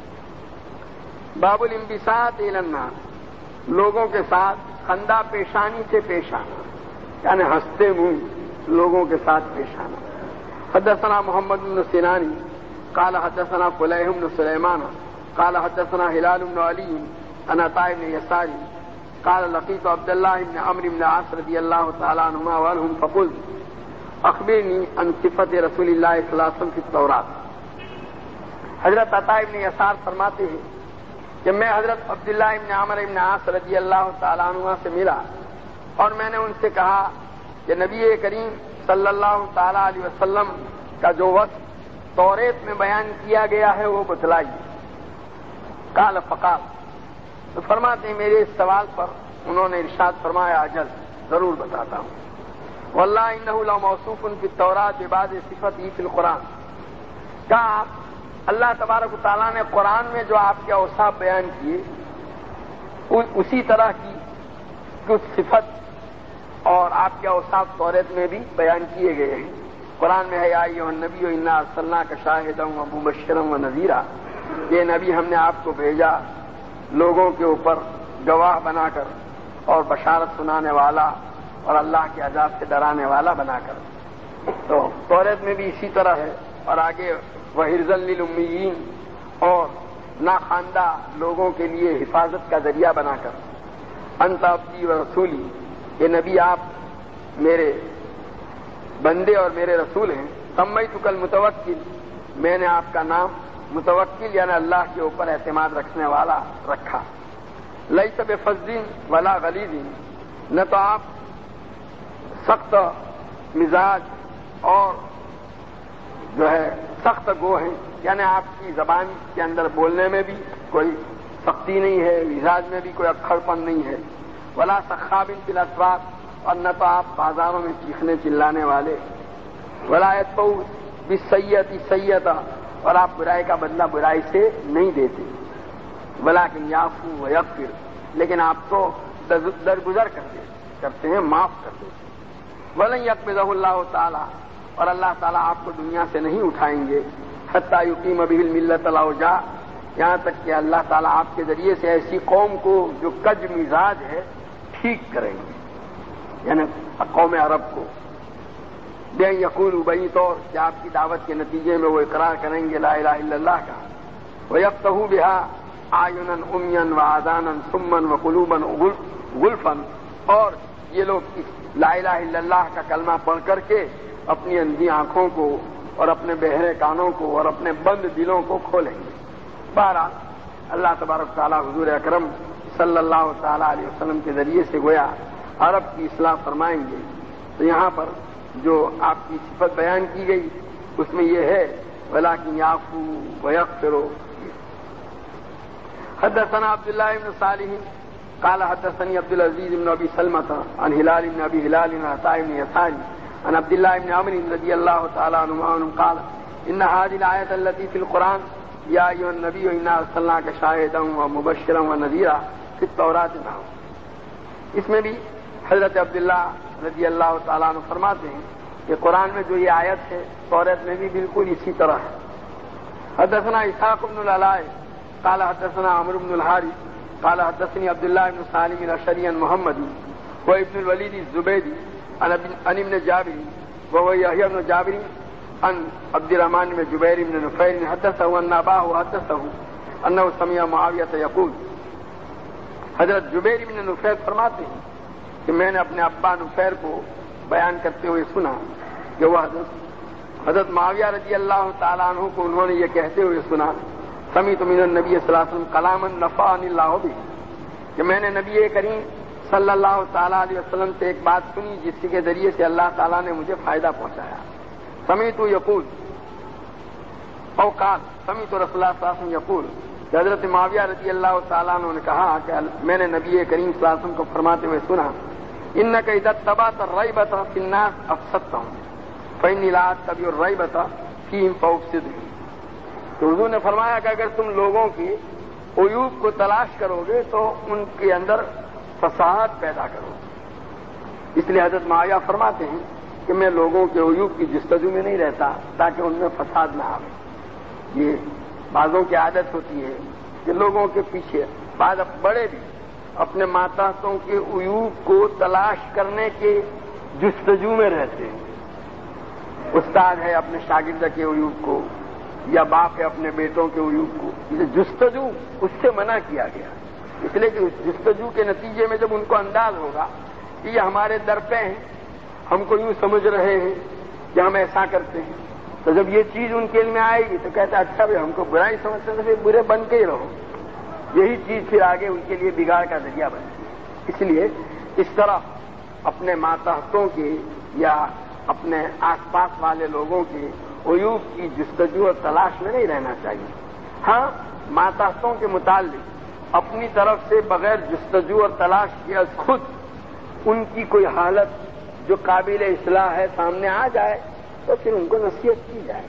باب الانبساط الی الناس، لوگوں کے ساتھ خندہ پیشانی سے پیش آنا، یعنی ہنستے منہ لوگوں کے ساتھ پیش آنا۔ حدثنا محمد بن سنانی قال حدثنا فلیح بن سلیمان قال حدثنا ہلال بن علی عن عطاء بن یسار قال لقیت عبد اللہ بن عمرو بن عاص رضی اللہ تعالی عنہما وعنہم فقلت اخبرنی عن صفت رسول اللہ صلی اللہ علیہ وسلم فی التوراۃ۔ حضرت عطاء بن یسار فرماتے ہیں کہ میں حضرت عبداللہ بن عمرو بن عاص رضی اللہ تعالی عنہما سے ملا اور میں نے ان سے کہا کہ نبی کریم صلی اللہ تعالی علیہ وسلم کا جو وصف توریت میں بیان کیا گیا ہے وہ بتلائیے۔ قال فقال، تو فرماتے ہیں میرے اس سوال پر انہوں نے ارشاد فرمایا اجل، ضرور بتاتا ہوں۔ واللہ انہ لموصوف فی التوراۃ ببعض صفته فی القرآن، کہا اللہ تبارک و تعالیٰ نے قرآن میں جو آپ کے اوصاف بیان کیے اسی طرح کی کچھ صفت اور آپ کے اوصاف توریت میں بھی بیان کیے گئے ہیں۔ قرآن میں ہے یا ایھا النبی انا ارسلناک شاہدا ومبشرا ونذیرا، یہ نبی ہم نے آپ کو بھیجا لوگوں کے اوپر گواہ بنا کر اور بشارت سنانے والا اور اللہ کے عذاب سے ڈرانے والا بنا کر۔ تو توریت میں بھی اسی طرح ہے، اور آگے وحرزا للامیین، اور ناخواندہ لوگوں کے لیے حفاظت کا ذریعہ بنا کر۔ انت عبدی و رسولی، یہ نبی آپ میرے بندے اور میرے رسول ہیں۔ سمیتک المتوکل، میں نے آپ کا نام متوکل یعنی اللہ کے اوپر اعتماد رکھنے والا رکھا۔ لیس بفظ ولا غلیظ، نہ تو آپ سخت مزاج اور جو ہے سخت گو ہیں، یعنی آپ کی زبان کے اندر بولنے میں بھی کوئی سختی نہیں ہے، مزاج میں بھی کوئی اکھڑ پن نہیں ہے۔ ولا سخاب فی الاسواق، اور نہ تو آپ بازاروں میں چیخنے چلانے والے۔ ولا یتبع بالسیئۃ السیئۃ، اور آپ برائی کا بدلہ برائی سے نہیں دیتے۔ ولکن یعفو ویغفر، لیکن آپ تو درگزر کرتے ہیں، معاف کرتے ہیں۔ ولن یقبضہ اللہ تعالی، اور اللہ تعالیٰ آپ کو دنیا سے نہیں اٹھائیں گے حتی یقیم بہ الملۃ الاوجاع، یہاں تک کہ اللہ تعالیٰ آپ کے ذریعے سے ایسی قوم کو جو کج مزاج ہے ٹھیک کریں گے، یعنی قوم عرب کو۔ بے یقول بئی طور کہ آپ کی دعوت کے نتیجے میں وہ اقرار کریں گے لا الہ الا اللہ کا، ویفتحوا بہا، آیونن امیان و آذانن سمن و قلوبن غلفن، اور یہ لوگ لا الہ الا اللہ کا کلمہ پڑھ کر کے اپنی اندھی آنکھوں کو اور اپنے بہرے کانوں کو اور اپنے بند دلوں کو کھولیں گے۔ بہرحال اللہ تبارک تعالیٰ حضور اکرم صلی اللہ تعالیٰ علیہ وسلم کے ذریعے سے گویا عرب کی اصلاح فرمائیں گے۔ تو یہاں پر جو آپ کی صفت بیان کی گئی اس میں یہ ہے وَلَٰكِنْ يَعْفُوا وَيَغْفِرُوا۔ حدثنا عبد الله بن صالح قال حدثني عبد العزيز بن ابي سلمة عن هلال بن ابي هلال عن عطاء بن يسار عن عبد الله بن عمرو رضي الله تعالى عنه قال ان هذه الايه التي في القران يا ايها النبي انا ارسلناك شاهدا ومبشرا ونذيرا في التوراة نعم، اس میں بھی حضرت عبداللہ رضی اللہ تعالیٰ عنہ فرماتے ہیں کہ قرآن میں جو یہ آیت ہے توریت میں بھی بالکل اسی طرح ہے۔ حدثنا اسحاق بن العلاء قال حدثنا عمرو بن الحارث قال حدثني عبد الله بن سالم الاشعري عن محمد وابن الوليد الزبيدي عن ابن جابر وهو يحيى بن جابر عن عبد الرحمن بن جبير بن نفير حدثه ان اباه حدثه انه سمع معاوية يقول، حضرت جبیر بن نفیر فرماتے ہیں کہ میں نے اپنے ابا نفیر کو بیان کرتے ہوئے سنا کہ وہ حضرت معاویہ رضی اللہ تعالیٰ عنہ کو انہوں نے یہ کہتے ہوئے سنا سمعت من النبی صلی اللہ علیہ وسلم کلاما نفعنی اللہ بہ، کہ میں نے نبی کریم صلی اللہ تعالیٰ علیہ وسلم سے ایک بات سنی جس کے ذریعے سے اللہ تعالیٰ نے مجھے فائدہ پہنچایا۔ سمعت یقول او قال سمعت رسول اللہ صلی اللہ علیہ وسلم یقول، حضرت معاویہ رضی اللہ تعالیٰ عنہ نے کہا کہ میں نے نبی کریم صلی اللہ علیہ وسلم کو فرماتے ہوئے سنا انک اذا اتبعت الریبۃ فی الناس افسدتهم فانی لا اتبع الریبۃ فیہم فافسدهم۔ تو حضور نے فرمایا کہ اگر تم لوگوں کی عیوب کو تلاش کرو گے تو ان کے اندر فساد پیدا کرو گے۔ اس لیے حضرت معاویہ فرماتے ہیں کہ میں لوگوں کے عیوب کی جستجو میں نہیں رہتا تاکہ ان میں فساد نہ آئے۔ یہ بعضوں کی عادت ہوتی ہے کہ لوگوں کے پیچھے بعض بڑے بھی اپنے ماتحتوں کے عیوب کو تلاش کرنے کے جستجو میں رہتے ہیں۔ استاد ہے اپنے شاگرد کے عیوب کو یا باپ ہے اپنے بیٹوں کے عیوب کو، یہ جستجو اس سے منع کیا گیا، اس لیے کہ اس جستجو کے نتیجے میں جب ان کو انداز ہوگا کہ یہ ہمارے در پہ ہیں، ہم کو یوں سمجھ رہے ہیں کہ ہم ایسا کرتے ہیں، تو جب یہ چیز ان کے علم میں آئے گی تو کہتے ہیں اچھا بھائی ہم کو برا ہی سمجھتے ہیں تو پھر برے بن کے ہی رہو۔ یہی چیز پھر آگے ان کے لیے بگاڑ کا ذریعہ بنتی ہے۔ اس لیے اس طرح اپنے ماتحتوں کے یا اپنے آس پاس والے لوگوں کے عیوب کی جستجو اور تلاش میں نہیں رہنا چاہیے۔ ہاں ماتحتوں کے متعلق اپنی طرف سے بغیر جستجو اور تلاش کے خود ان کی کوئی حالت جو قابل اصلاح ہے سامنے آ جائے تو پھر ان کو نصیحت کی جائے،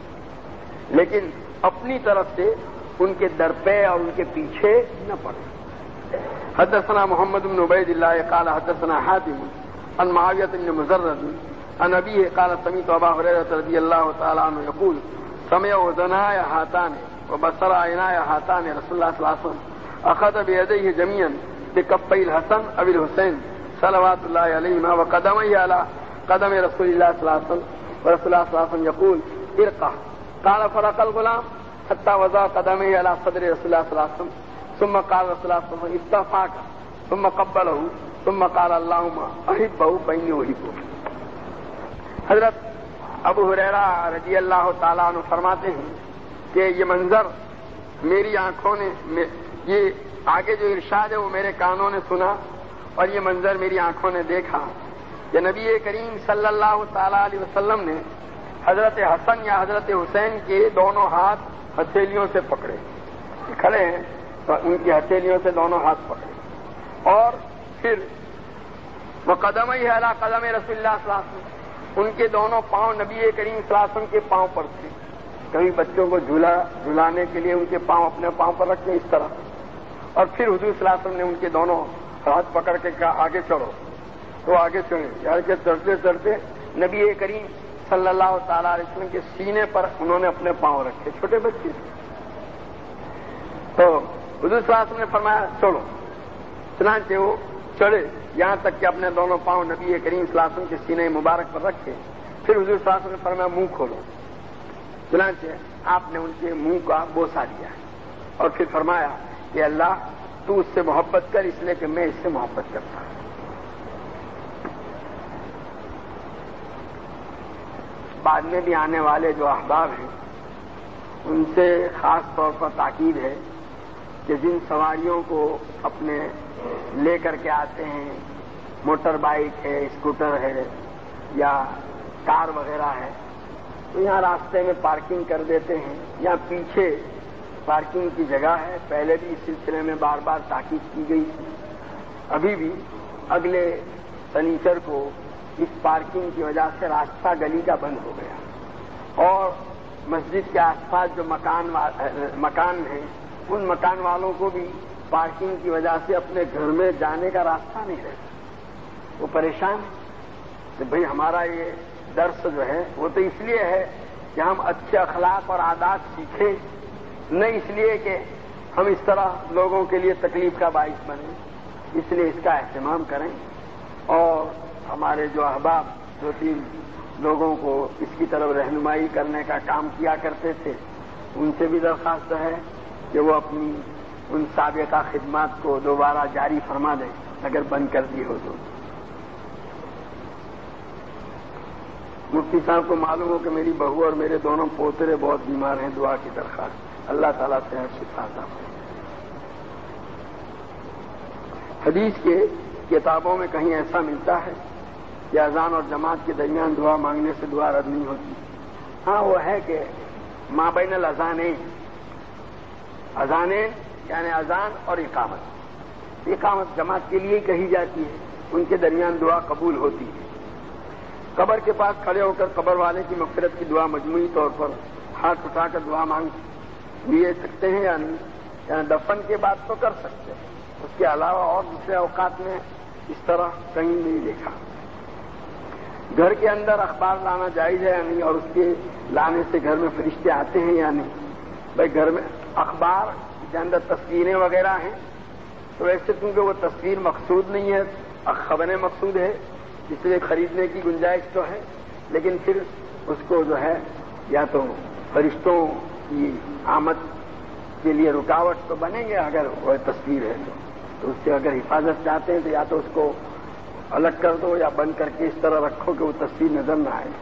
لیکن اپنی طرف سے ان کے در پہ اور ان کے پیچھے نہ پڑے۔ حدثنا محمد بن عبید اللہ قال حدثنا حاتم عن معاویہ بن مزرد عن ابیہ قال سمعت ابا ہریرہ رضی اللہ تعالی عنہ یقول سمع اذنای ہاتان وبصر عینای ہاتان رسول اللہ صلی اللہ علیہ وسلم اخذ بیدیہ جمیعا بکفی الحسن او الحسین صلوات اللہ علیہما وقدمیہ علی قدم رسول اللہ صلی اللہ علیہ وسلم ورسول اللہ صلی اللہ علیہ وسلم یقول ارقہ قال فرق الغلام حتى وضع قدمه على صدر رسول الله صلى الله عليه وسلم ثم قال رسول الله صلى الله عليه وسلم استفاق ثم قبله ثم قال اللهم احبه فاني احبه۔ حضرت ابو ہریرہ رضی اللہ تعالیٰ عنہ فرماتے ہیں کہ یہ منظر میری آنکھوں نے، یہ آگے جو ارشاد ہے وہ میرے کانوں نے سنا اور یہ منظر میری آنکھوں نے دیکھا کہ نبی کریم صلی اللہ تعالیٰ علیہ وسلم نے حضرت حسن یا حضرت حسین کے دونوں ہاتھ ہتھیلیوں سے پکڑے، کھڑے ہیں تو ان کی ہتھیلیوں سے دونوں ہاتھ پکڑے اور پھر وہ قدم ہی اعلیٰ قدم رسول اللہ صلی اللہ علیہ وسلم، ان کے دونوں پاؤں نبی کریم صلی اللہ علیہ وسلم کے پاؤں پر تھے۔ کبھی بچوں کو جھلانے کے لیے ان کے پاؤں اپنے پاؤں پر رکھتے اس طرح، اور پھر حضور صلی اللہ علیہ وسلم نے ان کے دونوں ہاتھ پکڑ کے کہا آگے چڑھو، تو آگے چڑھے، یار کہ چڑھتے چڑھتے نبی کریم صلی اللہ تعالیٰ علیہ وسلم کے سینے پر انہوں نے اپنے پاؤں رکھے، چھوٹے بچے تو حضور صلی اللہ علیہ وسلم نے فرمایا چڑھو، چنانچہ وہ چڑھے یہاں تک کہ اپنے دونوں پاؤں نبی کریم صلی اللہ علیہ وسلم کے سینے مبارک پر رکھے۔ پھر حضور صلی اللہ علیہ وسلم نے فرمایا منہ کھولو، چنانچہ آپ نے ان کے منہ کا بوسہ دیا اور پھر فرمایا کہ اللہ تو اس سے محبت کر، اس لیے کہ میں اس سے محبت کرتا ہوں۔ بعد میں بھی آنے والے جو احباب ہیں ان سے خاص طور پر تاکید ہے کہ جن سواریوں کو اپنے لے کر کے آتے ہیں، موٹر بائک ہے، اسکوٹر ہے یا کار وغیرہ ہے، تو یہاں راستے میں پارکنگ کر دیتے ہیں، یہاں پیچھے پارکنگ کی جگہ ہے۔ پہلے بھی اس سلسلے میں بار بار تاکید کی گئی تھی، ابھی بھی اگلے شنیچر کو اس پارکنگ کی وجہ سے راستہ گلی کا بند ہو گیا، اور مسجد کے آس پاس جو مکان ہیں ان مکان والوں کو بھی پارکنگ کی وجہ سے اپنے گھر میں جانے کا راستہ نہیں رہتا، وہ پریشان ہیں کہ بھئی ہمارا یہ درس جو ہے وہ تو اس لیے ہے کہ ہم اچھے اخلاق اور عادات سیکھیں، نہ اس لیے کہ ہم اس طرح لوگوں کے لیے تکلیف کا باعث بنیں، اس لیے اس کا اہتمام کریں۔ اور ہمارے جو احباب دو تین لوگوں کو اس کی طرف رہنمائی کرنے کا کام کیا کرتے تھے، ان سے بھی درخواست ہے کہ وہ اپنی ان سابقہ خدمات کو دوبارہ جاری فرما دیں اگر بند کر دی ہو تو۔ مفتی صاحب کو معلوم ہو کہ میری بہو اور میرے دونوں پوترے بہت بیمار ہیں، دعا کی درخواست، اللہ تعالیٰ سے شفا عطا فرمائے۔ حدیث کے کتابوں میں کہیں ایسا ملتا ہے کہ اذان اور جماعت کے درمیان دعا مانگنے سے دعا رد نہیں ہوتی؟ ہاں، وہ ہے کہ ما بین الاذانین، اذانین یعنی اذان اور اقامت جماعت کے لیے کہی جاتی ہے، ان کے درمیان دعا قبول ہوتی ہے۔ قبر کے پاس کھڑے ہو کر قبر والے کی مغفرت کی دعا مجموعی طور پر ہاتھ اٹھا کر دعا مانگ لیے سکتے ہیں یا نہیں؟ یعنی دفن کے بعد تو کر سکتے ہیں، اس کے علاوہ اور دوسرے اوقات میں اس طرح کہیں نہیں دیکھا۔ گھر کے اندر اخبار لانا جائز ہے یا نہیں، اور اس کے لانے سے گھر میں فرشتے آتے ہیں یا نہیں؟ بھائی گھر میں اخبار کے اندر تصویریں وغیرہ ہیں تو ویسے کیونکہ وہ تصویر مقصود نہیں ہے، خبریں مقصود ہے، اس لیے خریدنے کی گنجائش تو ہے، لیکن پھر اس کو جو ہے یا تو فرشتوں کی آمد کے لیے رکاوٹ تو بنیں گے اگر وہ تصویر ہے تو اس سے اگر حفاظت چاہتے ہیں تو یا تو اس کو الگ کر دو یا بند کر کے اس طرح رکھو کہ وہ تصویر نظر نہ آئے۔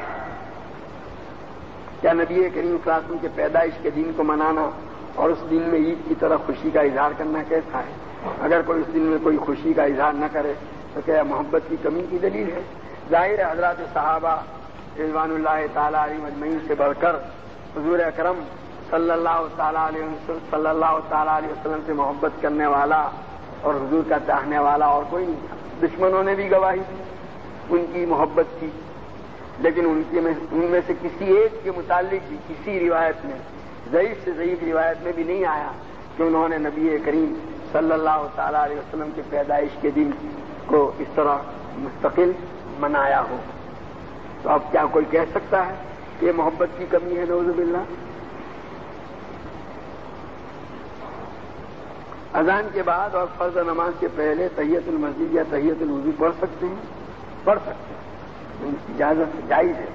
کیا نبی کریم صلی اللہ علیہ وسلم کے پیدائش کے دن کو منانا اور اس دن میں عید کی طرح خوشی کا اظہار کرنا کیسا ہے؟ اگر کوئی اس دن میں کوئی خوشی کا اظہار نہ کرے تو کیا محبت کی کمی کی دلیل ہے؟ ظاہر ہے حضرات صحابہ رضوان اللہ تعالی علیہم اجمعین سے بڑھ کر حضور اکرم صلی اللہ تعالی علیہ وسلم سے محبت کرنے والا اور حضور کا چاہنے والا اور کوئی نہیں تھا۔ دشمنوں نے بھی گواہی دی ان کی محبت کی، لیکن ان میں سے کسی ایک کے متعلق بھی کسی روایت میں، ضعیف سے ضعیف روایت میں بھی نہیں آیا کہ انہوں نے نبی کریم صلی اللہ تعالی علیہ وسلم کے پیدائش کے دن کو اس طرح مستقل منایا ہو۔ تو اب کیا کوئی کہہ سکتا ہے کہ یہ محبت کی کمی ہے؟ نعوذ باللہ۔ اذان کے بعد اور فرض نماز کے پہلے تحیت المسجد یا تحیت الوضو پڑھ سکتے ہیں؟ پڑھ سکتے ہیں، ان کی اجازت جائز ہے۔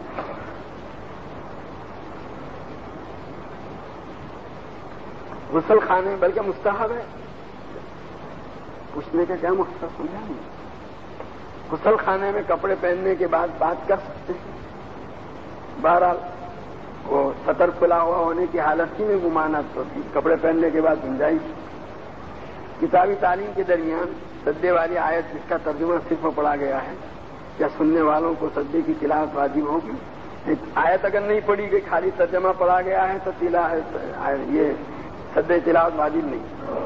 غسل خانے بلکہ مستحب ہے، پوچھنے کا کیا مقصد سمجھا نہیں؟ غسل خانے میں کپڑے پہننے کے بعد بات کر سکتے ہیں، بہرحال وہ سطر کھلا ہوا ہونے کی حالت ہی میں ممانعت ہوتی، کپڑے پہننے کے بعد گنجائش۔ کتابی تعلیم کے درمیان سجدے والی آیت جس کا ترجمہ صرف پڑھا گیا ہے، کیا سننے والوں کو سجدے کی تلاوت واجب ہوگی؟ آیت اگر نہیں پڑھی گئی، خالی ترجمہ پڑھا گیا ہے تو یہ سجدے تلاوت واجب نہیں۔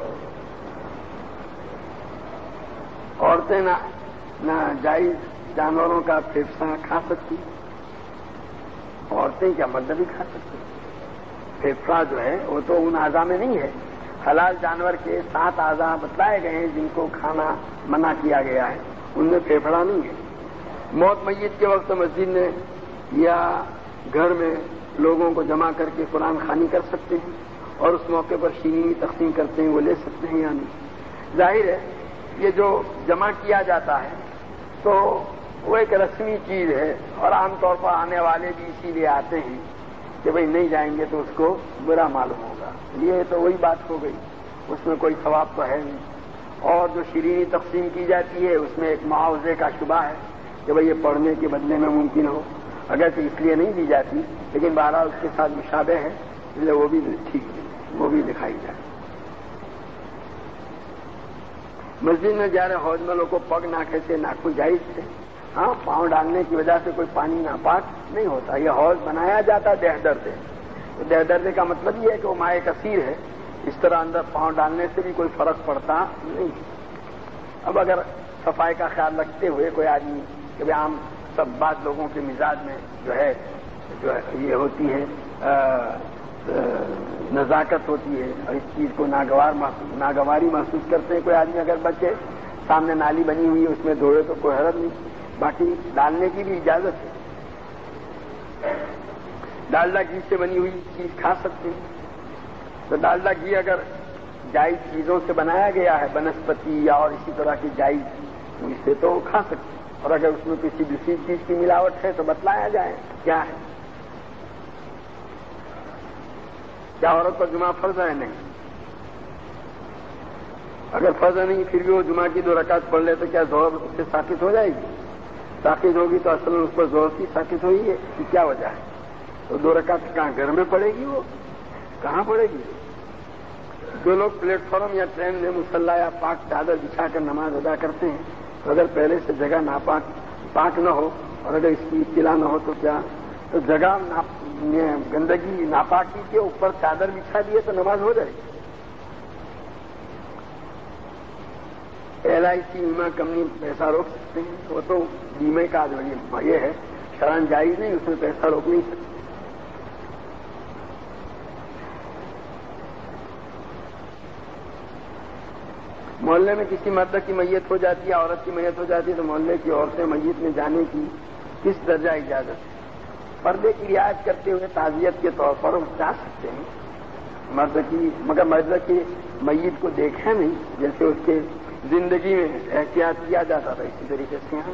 عورتیں نہ جائز جانوروں کا پھیپھڑا کھا سکتی، عورتیں کیا مرد بھی کھا سکتی؟ پھیپھڑا جو ہے وہ تو ان اعضاء میں نہیں ہے، حلال جانور کے 7 اعضاء بتلائے گئے ہیں جن کو کھانا منع کیا گیا ہے، ان میں پھیپھڑا نہیں ہے۔ موت میت کے وقت مسجد میں یا گھر میں لوگوں کو جمع کر کے قرآن خوانی کر سکتے ہیں اور اس موقع پر شیرینی تقسیم کرتے ہیں، وہ لے سکتے ہیں یا نہیں؟ ظاہر ہے یہ جو جمع کیا جاتا ہے تو وہ ایک رسمی چیز ہے اور عام طور پر آنے والے بھی اسی لیے آتے ہیں کہ بھئی نہیں جائیں گے تو اس کو برا معلوم ہوگا، یہ تو وہی بات ہو گئی۔ اس میں کوئی ثواب تو ہے نہیں، اور جو شیرینی تقسیم کی جاتی ہے اس میں ایک معاوضے کا شبہ ہے کہ بھئی یہ پڑھنے کے بدلے میں ممکن ہو، اگر تو اس لیے نہیں دی جاتی لیکن بہرحال اس کے ساتھ مشابہ ہے، اس لیے وہ بھی ٹھیک ہے، وہ بھی دکھائی جائے۔ مسجد میں جا رہے حوض ملوں کو پگ ناکھے سے ناخن جائز تھے، ہاں پاؤں ڈالنے کی وجہ سے کوئی پانی ناپاک نہیں ہوتا، یہ حوض بنایا جاتا دہدر سے، تو دہدر کا مطلب یہ ہے کہ وہ مائع کثیر ہے، اس طرح اندر پاؤں ڈالنے سے بھی کوئی فرق پڑتا نہیں۔ اب اگر صفائی کا خیال رکھتے ہوئے کوئی آدمی کہ عام سب بات لوگوں کے مزاج میں جو ہے یہ ہوتی ہے نزاکت ہوتی ہے اور اس چیز کو ناگواری محسوس کرتے ہیں، کوئی آدمی اگر بچے سامنے نالی بنی ہوئی ہے اس میں دوڑے تو کوئی حرج نہیں، باقی ڈالنے کی بھی اجازت ہے۔ ڈالڈا گھی سے بنی ہوئی چیز کھا سکتے ہیں، تو ڈالڈا گھی اگر جائز چیزوں سے بنایا گیا ہے، بنسپتی یا اور اسی طرح کی جائز، تو اس سے تو کھا سکتے ہیں، اور اگر اس میں کسی دوسری چیز کی ملاوٹ ہے تو بتلایا جائے کیا ہے۔ کیا عورت پر جمعہ فرض ہے؟ نہیں۔ اگر فرض نہیں پھر بھی وہ جمعہ کی 2 رکعت پڑھ لے تو کیا ظہر اس سے ساقط ہو جائے گی؟ ساقط ہوگی تو اصل میں اس پر ظہر کی ساقط ہوئی ہے کہ کیا وجہ ہے؟ تو 2 رکعت کہاں گھر میں پڑے گی، وہ کہاں پڑے گی؟ جو لوگ پلیٹ فارم یا ٹرین میں مصلی یا پاک چادر بچھا کر نماز ادا کرتے ہیں تو اگر پہلے سے جگہ پاک نہ ہو اور اگر اس کی اطلاع نہ ہو تو کیا تو جگہ گندگی ناپاکی کے اوپر چادر بچھا دیے تو نماز ہو جائے گی۔ LIC بیمہ کمپنی پیسہ روک سکتے ہیں، وہ تو بیمے کا یہ ہے، شرعاً جائز نہیں، اس میں پیسہ روک نہیں سکتے۔ محلے میں کسی مرد کی میت ہو جاتی ہے، عورت کی میت ہو جاتی ہے تو محلے کی عورتیں میت میں جانے کی کس درجہ اجازت ہے؟ پردے کی رعایت کرتے ہوئے تعزیت کے طور پر وہ جا سکتے ہیں مرد کی، مگر مرد کی میت کو دیکھیں نہیں، جیسے اس کے زندگی میں احتیاط کیا جاتا تھا اسی طریقے سے یہاں۔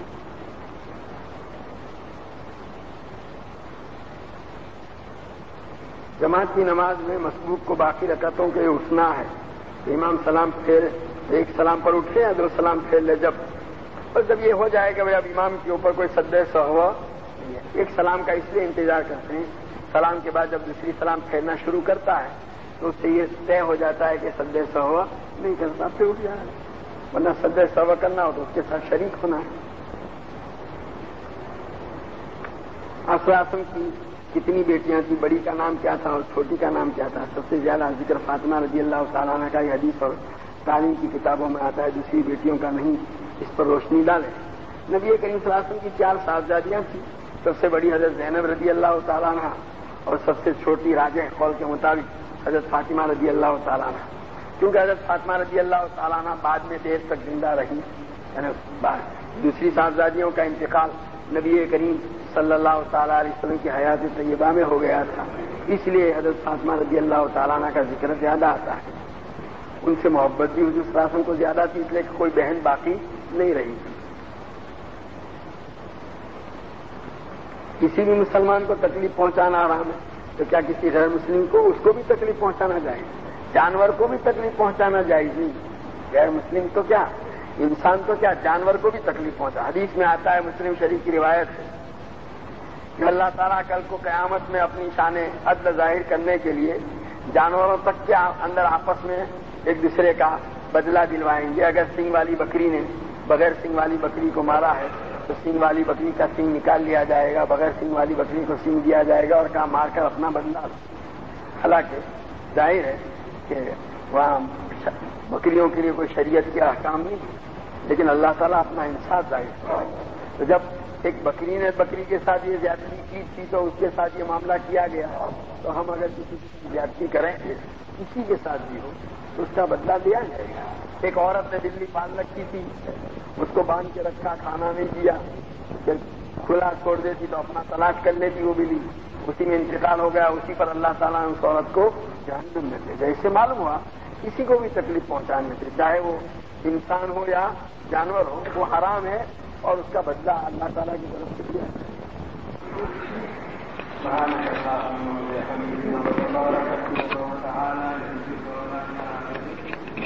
جماعت کی نماز میں مسبوق کو باقی رکعتوں کے اٹھنا ہے، تو امام سلام پھیر ایک سلام پر اٹھے یا 2 سلام پھیر لے، جب یہ ہو جائے کہ اب امام کے اوپر کوئی سجدہ سہوا، ایک سلام کا اس لیے انتظار کرتے ہیں، سلام کے بعد جب دوسری سلام پھیرنا شروع کرتا ہے تو اس سے یہ طے ہو جاتا ہے کہ سجدہ سہوا نہیں کرتا، پھر اٹھ جائے، ورنہ سجدہ سہوا کرنا ہو تو اس کے ساتھ شریک ہونا ہے۔ آسم کی کتنی بیٹیاں تھیں، بڑی کا نام کیا تھا اور چھوٹی کا نام کیا تھا؟ سب سے زیادہ ذکر فاطمہ رضی اللہ تعالیٰ عنہ کا، یہ حدیث اور تعلیم کی کتابوں میں آتا ہے، دوسری بیٹیوں کا نہیں، اس پر روشنی ڈالے۔ نبی کریم صلی اللہ علیہ وسلم کی 4 صاحبزادیاں تھیں، سب سے بڑی حضرت زینب رضی اللہ تعالیٰ عنہ اور سب سے چھوٹی راجح قول کے مطابق حضرت فاطمہ رضی اللہ تعالیٰ عنہ، کیونکہ حضرت فاطمہ رضی اللہ تعالیٰ عنہ بعد میں دیر تک زندہ رہی، یعنی دوسری صاحبزادیوں کا انتقال نبی کریم صلی اللہ تعالیٰ علیہ وسلم کی حیات طیبہ میں ہو گیا تھا، اس لیے حضرت فاطمہ رضی اللہ تعالیٰ عنہ کا ذکر زیادہ آتا ہے۔ ان سے محبت بھی حضور صلی اللہ علیہ وسلم کو زیادہ تھی، اس لیے کہ کوئی بہن باقی نہیں رہی تھی۔ کسی بھی مسلمان کو تکلیف پہنچانا حرام ہے، تو کیا کسی غیر مسلم کو اس کو بھی تکلیف پہنچانا جائز؟ جانور کو بھی تکلیف پہنچانا جائز نہیں، غیر مسلم تو کیا انسان تو کیا جانور کو بھی تکلیف پہنچا۔ حدیث میں آتا ہے، مسلم شریف کی روایت ہے کہ اللہ تعالیٰ کل کو قیامت میں اپنی شان عدل ظاہر کرنے کے لیے جانوروں تک کے اندر آپس میں ایک دوسرے کا بدلہ دلوائیں گے۔ اگر سینگ والی بکری نے بغیر سینگ والی بکری کو مارا ہے تو سینگ والی بکری کا سینگ نکال لیا جائے گا، بغیر سینگ والی بکری کو سینگ دیا جائے گا اور کہاں مار کر اپنا بدلہ۔ حالانکہ ظاہر ہے کہ وہاں بکریوں کے لیے کوئی شریعت کے احکام نہیں، لیکن اللہ تعالیٰ اپنا انصاف ظاہر کرتا ہے۔ تو جب ایک بکری نے بکری کے ساتھ یہ زیادتی کی تھی تو اس کے ساتھ یہ معاملہ کیا گیا، تو ہم اگر کسی کی زیادتی کریں کسی کے ساتھ بھی ہو تو اس کا بدلہ دیا جائے گا۔ ایک عورت نے بلی باندھ رکھی تھی، اس کو باندھ کے رکھا، کھانا نہیں دیا، پھر کھلا چھوڑ دیتی تو اپنا تلاش کر لیتی وہ بلی، اسی میں انتقال ہو گیا، اسی پر اللہ تعالیٰ نے اس عورت کو جہنم میں بھیجا۔ اس سے معلوم ہوا کسی کو بھی تکلیف پہنچانے سے، چاہے وہ انسان ہو یا جانور ہو، وہ حرام ہے اور اس کا بدلہ اللہ تعالیٰ کی طرف سے دیا۔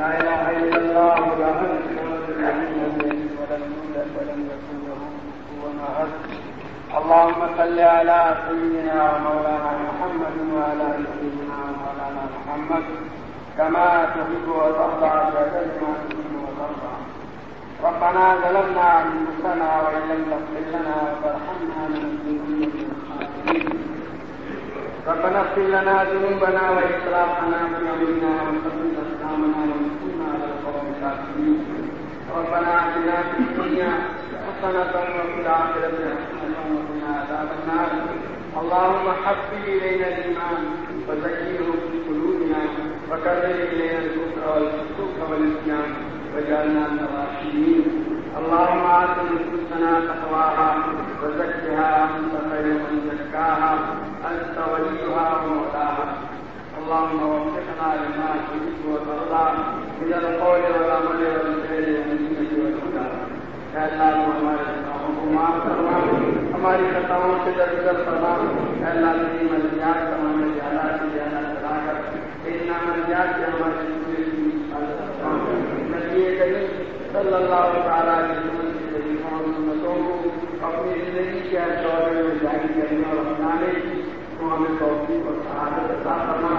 لا إله إلا الله وحده لا شريك له ولم يولد ولم يكن له كفوا أحد. اللهم صل على سيدنا ومولانا محمد وعلى آل سيدنا ومولانا محمد كما تحب وترضى بكلمة وترضى. ربنا ظلمنا أنفسنا وإن لم تغفر لنا وترحمنا لنكونن من الخاسرين. ربنا اغفر لنا ذنوبنا وإسرافنا في أمرنا وثبت أقدامنا وانصرنا على القوم الكافرين. ربنا آتنا في الدنيا حسنة وفي الآخرة حسنة وقنا عذاب النار. اللهم حبب إلينا الإيمان وزينه في قلوبنا وكرر إلينا الكفر والفسوق والعصيان واجعلنا من الراشدين. اللهم آت نفوسنا تقواها وزكها أنت خير من زكاها أنت وليها ومولاها. اللهم وفقنا لما تحب وترضى من القول والعمل والفعل والنية والهدى. اے اللہ ہمارے خطاؤں کو معاف فرما، ہماری خطاؤں سے درگزر فرما. اے اللہ تیری منزلات کا ہمیں زیادہ سے زیادہ چلا کر اتنا منزلات سے ہمارے پورے کی حفاظت فرما. نبی کریم صلی اللہ تعالیٰ علیہ وسلم کی طریقوں اور سنتوں کو اپنی زندگی کے ہر دور میں جاری کرنے اور اپنانے کی تو ہمیں توفیق اور سعادت عطا فرما.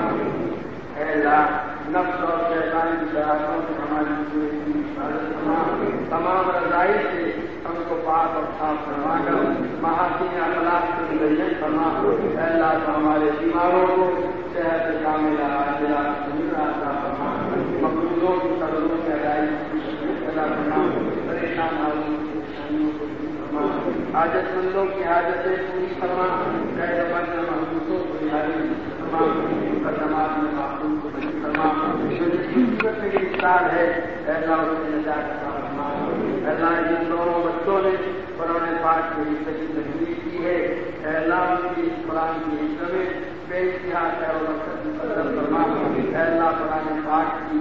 اے اللہ نفس اور شیطان کی شرارتوں سے ہماری پورے کی حفاظت فرما. تمام رضائی سے ہم کو پاک اور صاف فرما کر محاسن اخلاق سے مزین فرما. اے اللہ تو ہمارے بیماروں کو صحت کاملہ عاجلہ سمیرہ عطا فرما. مقبولوں کی قدروں سے ادائیگی پیدا کرنا، پریشان حالوں کی پریشانیوں کو دور فرما. حاجت مندوں کی حاجتیں پوری فرما. قید بند محبوسوں کو رہائی فرما. مقدمات میں معصوم کو بری فرما. جو مصیبت میں گرفتار ہے اے اللہ اس سے نجات عطا فرما. اے اللہ جن دونوں بچوں نے قرآن پاک کے حصے کی تجویز کی ہے اے اللہ ان کی قرآن کی حصے میں بے انتہا خیر و برکت مقدر فرما. اے اللہ قرآن پاک کی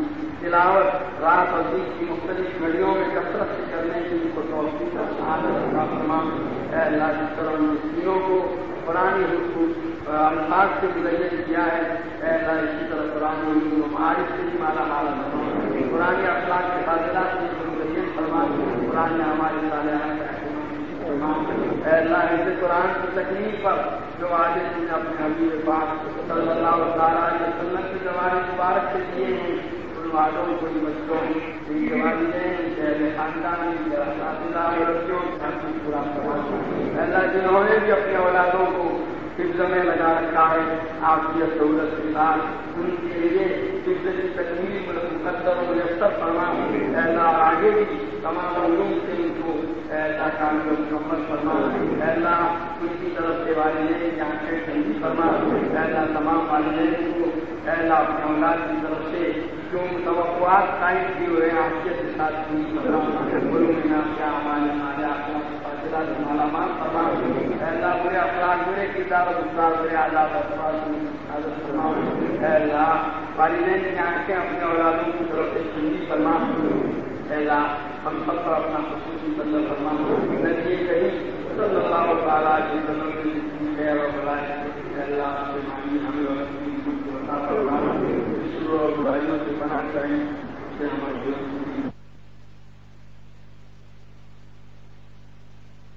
تلاوت رات اور دن کی مختلف گھڑیوں میں کثرت سے کرنے کی ان کو توفیق اور سعادت عطا فرما. اے اللہ جس طرح مسلموں کو قرآن حقوق الفاظ سے مزین کیا ہے اے اللہ اسی طرح قرآن علوم و معارف سے بھی مالا مال فرما. قرآن اخلاق کے فاضلات سے مزین فرما. قرآن ہمارے صالحات کا فرما. اے اللہ اس قرآن کی تکلیف پر جو عاجز نے اپنے حبیب پاک صلی اللہ تعالیٰ علیہ وسلم کی زبان مبارک سے دیے ہیں ان والوں کو بچوں ان کے والدین شہر خاندان اساتذہ بچوں کی پورا فرما. اے اللہ جنہوں نے بھی اپنے اولادوں کو حفظ میں لگا رکھا ہے عافیت سہولت کے ساتھ ان کے لیے حفظ کی تکلیف مقدر و میسر فرما. اے اللہ آگے بھی تمام علوم سے ان کو ایسا کام کو مکمل فرما. اے اللہ ان کی طرف سے والدین کی آنکھیں ٹھنڈی فرما. اے اللہ تمام والدین کو اے اللہ اپنے اولاد کی طرف سے جو توقعات قائم کی ہوئے ہیں عافیت کے ساتھ پوری فرما. علوم نافعہ ہمارے مالا مال فرما. اے اللہ برے افراد برے کردار و گفتار برے آزاد حفاظت فرما. اے اللہ والدین کی آنکھیں اپنے اولادوں کی طرف سے ٹھنڈی فرما. اے اللہ ہم سب پر اپنا خصوصی فضل فرما. نبی کریم صلی اللہ تعالیٰ علیہ وسلم کی خیر و بھلائی اے اللہ ہمیں اور برائیوں سے پناہ کریں.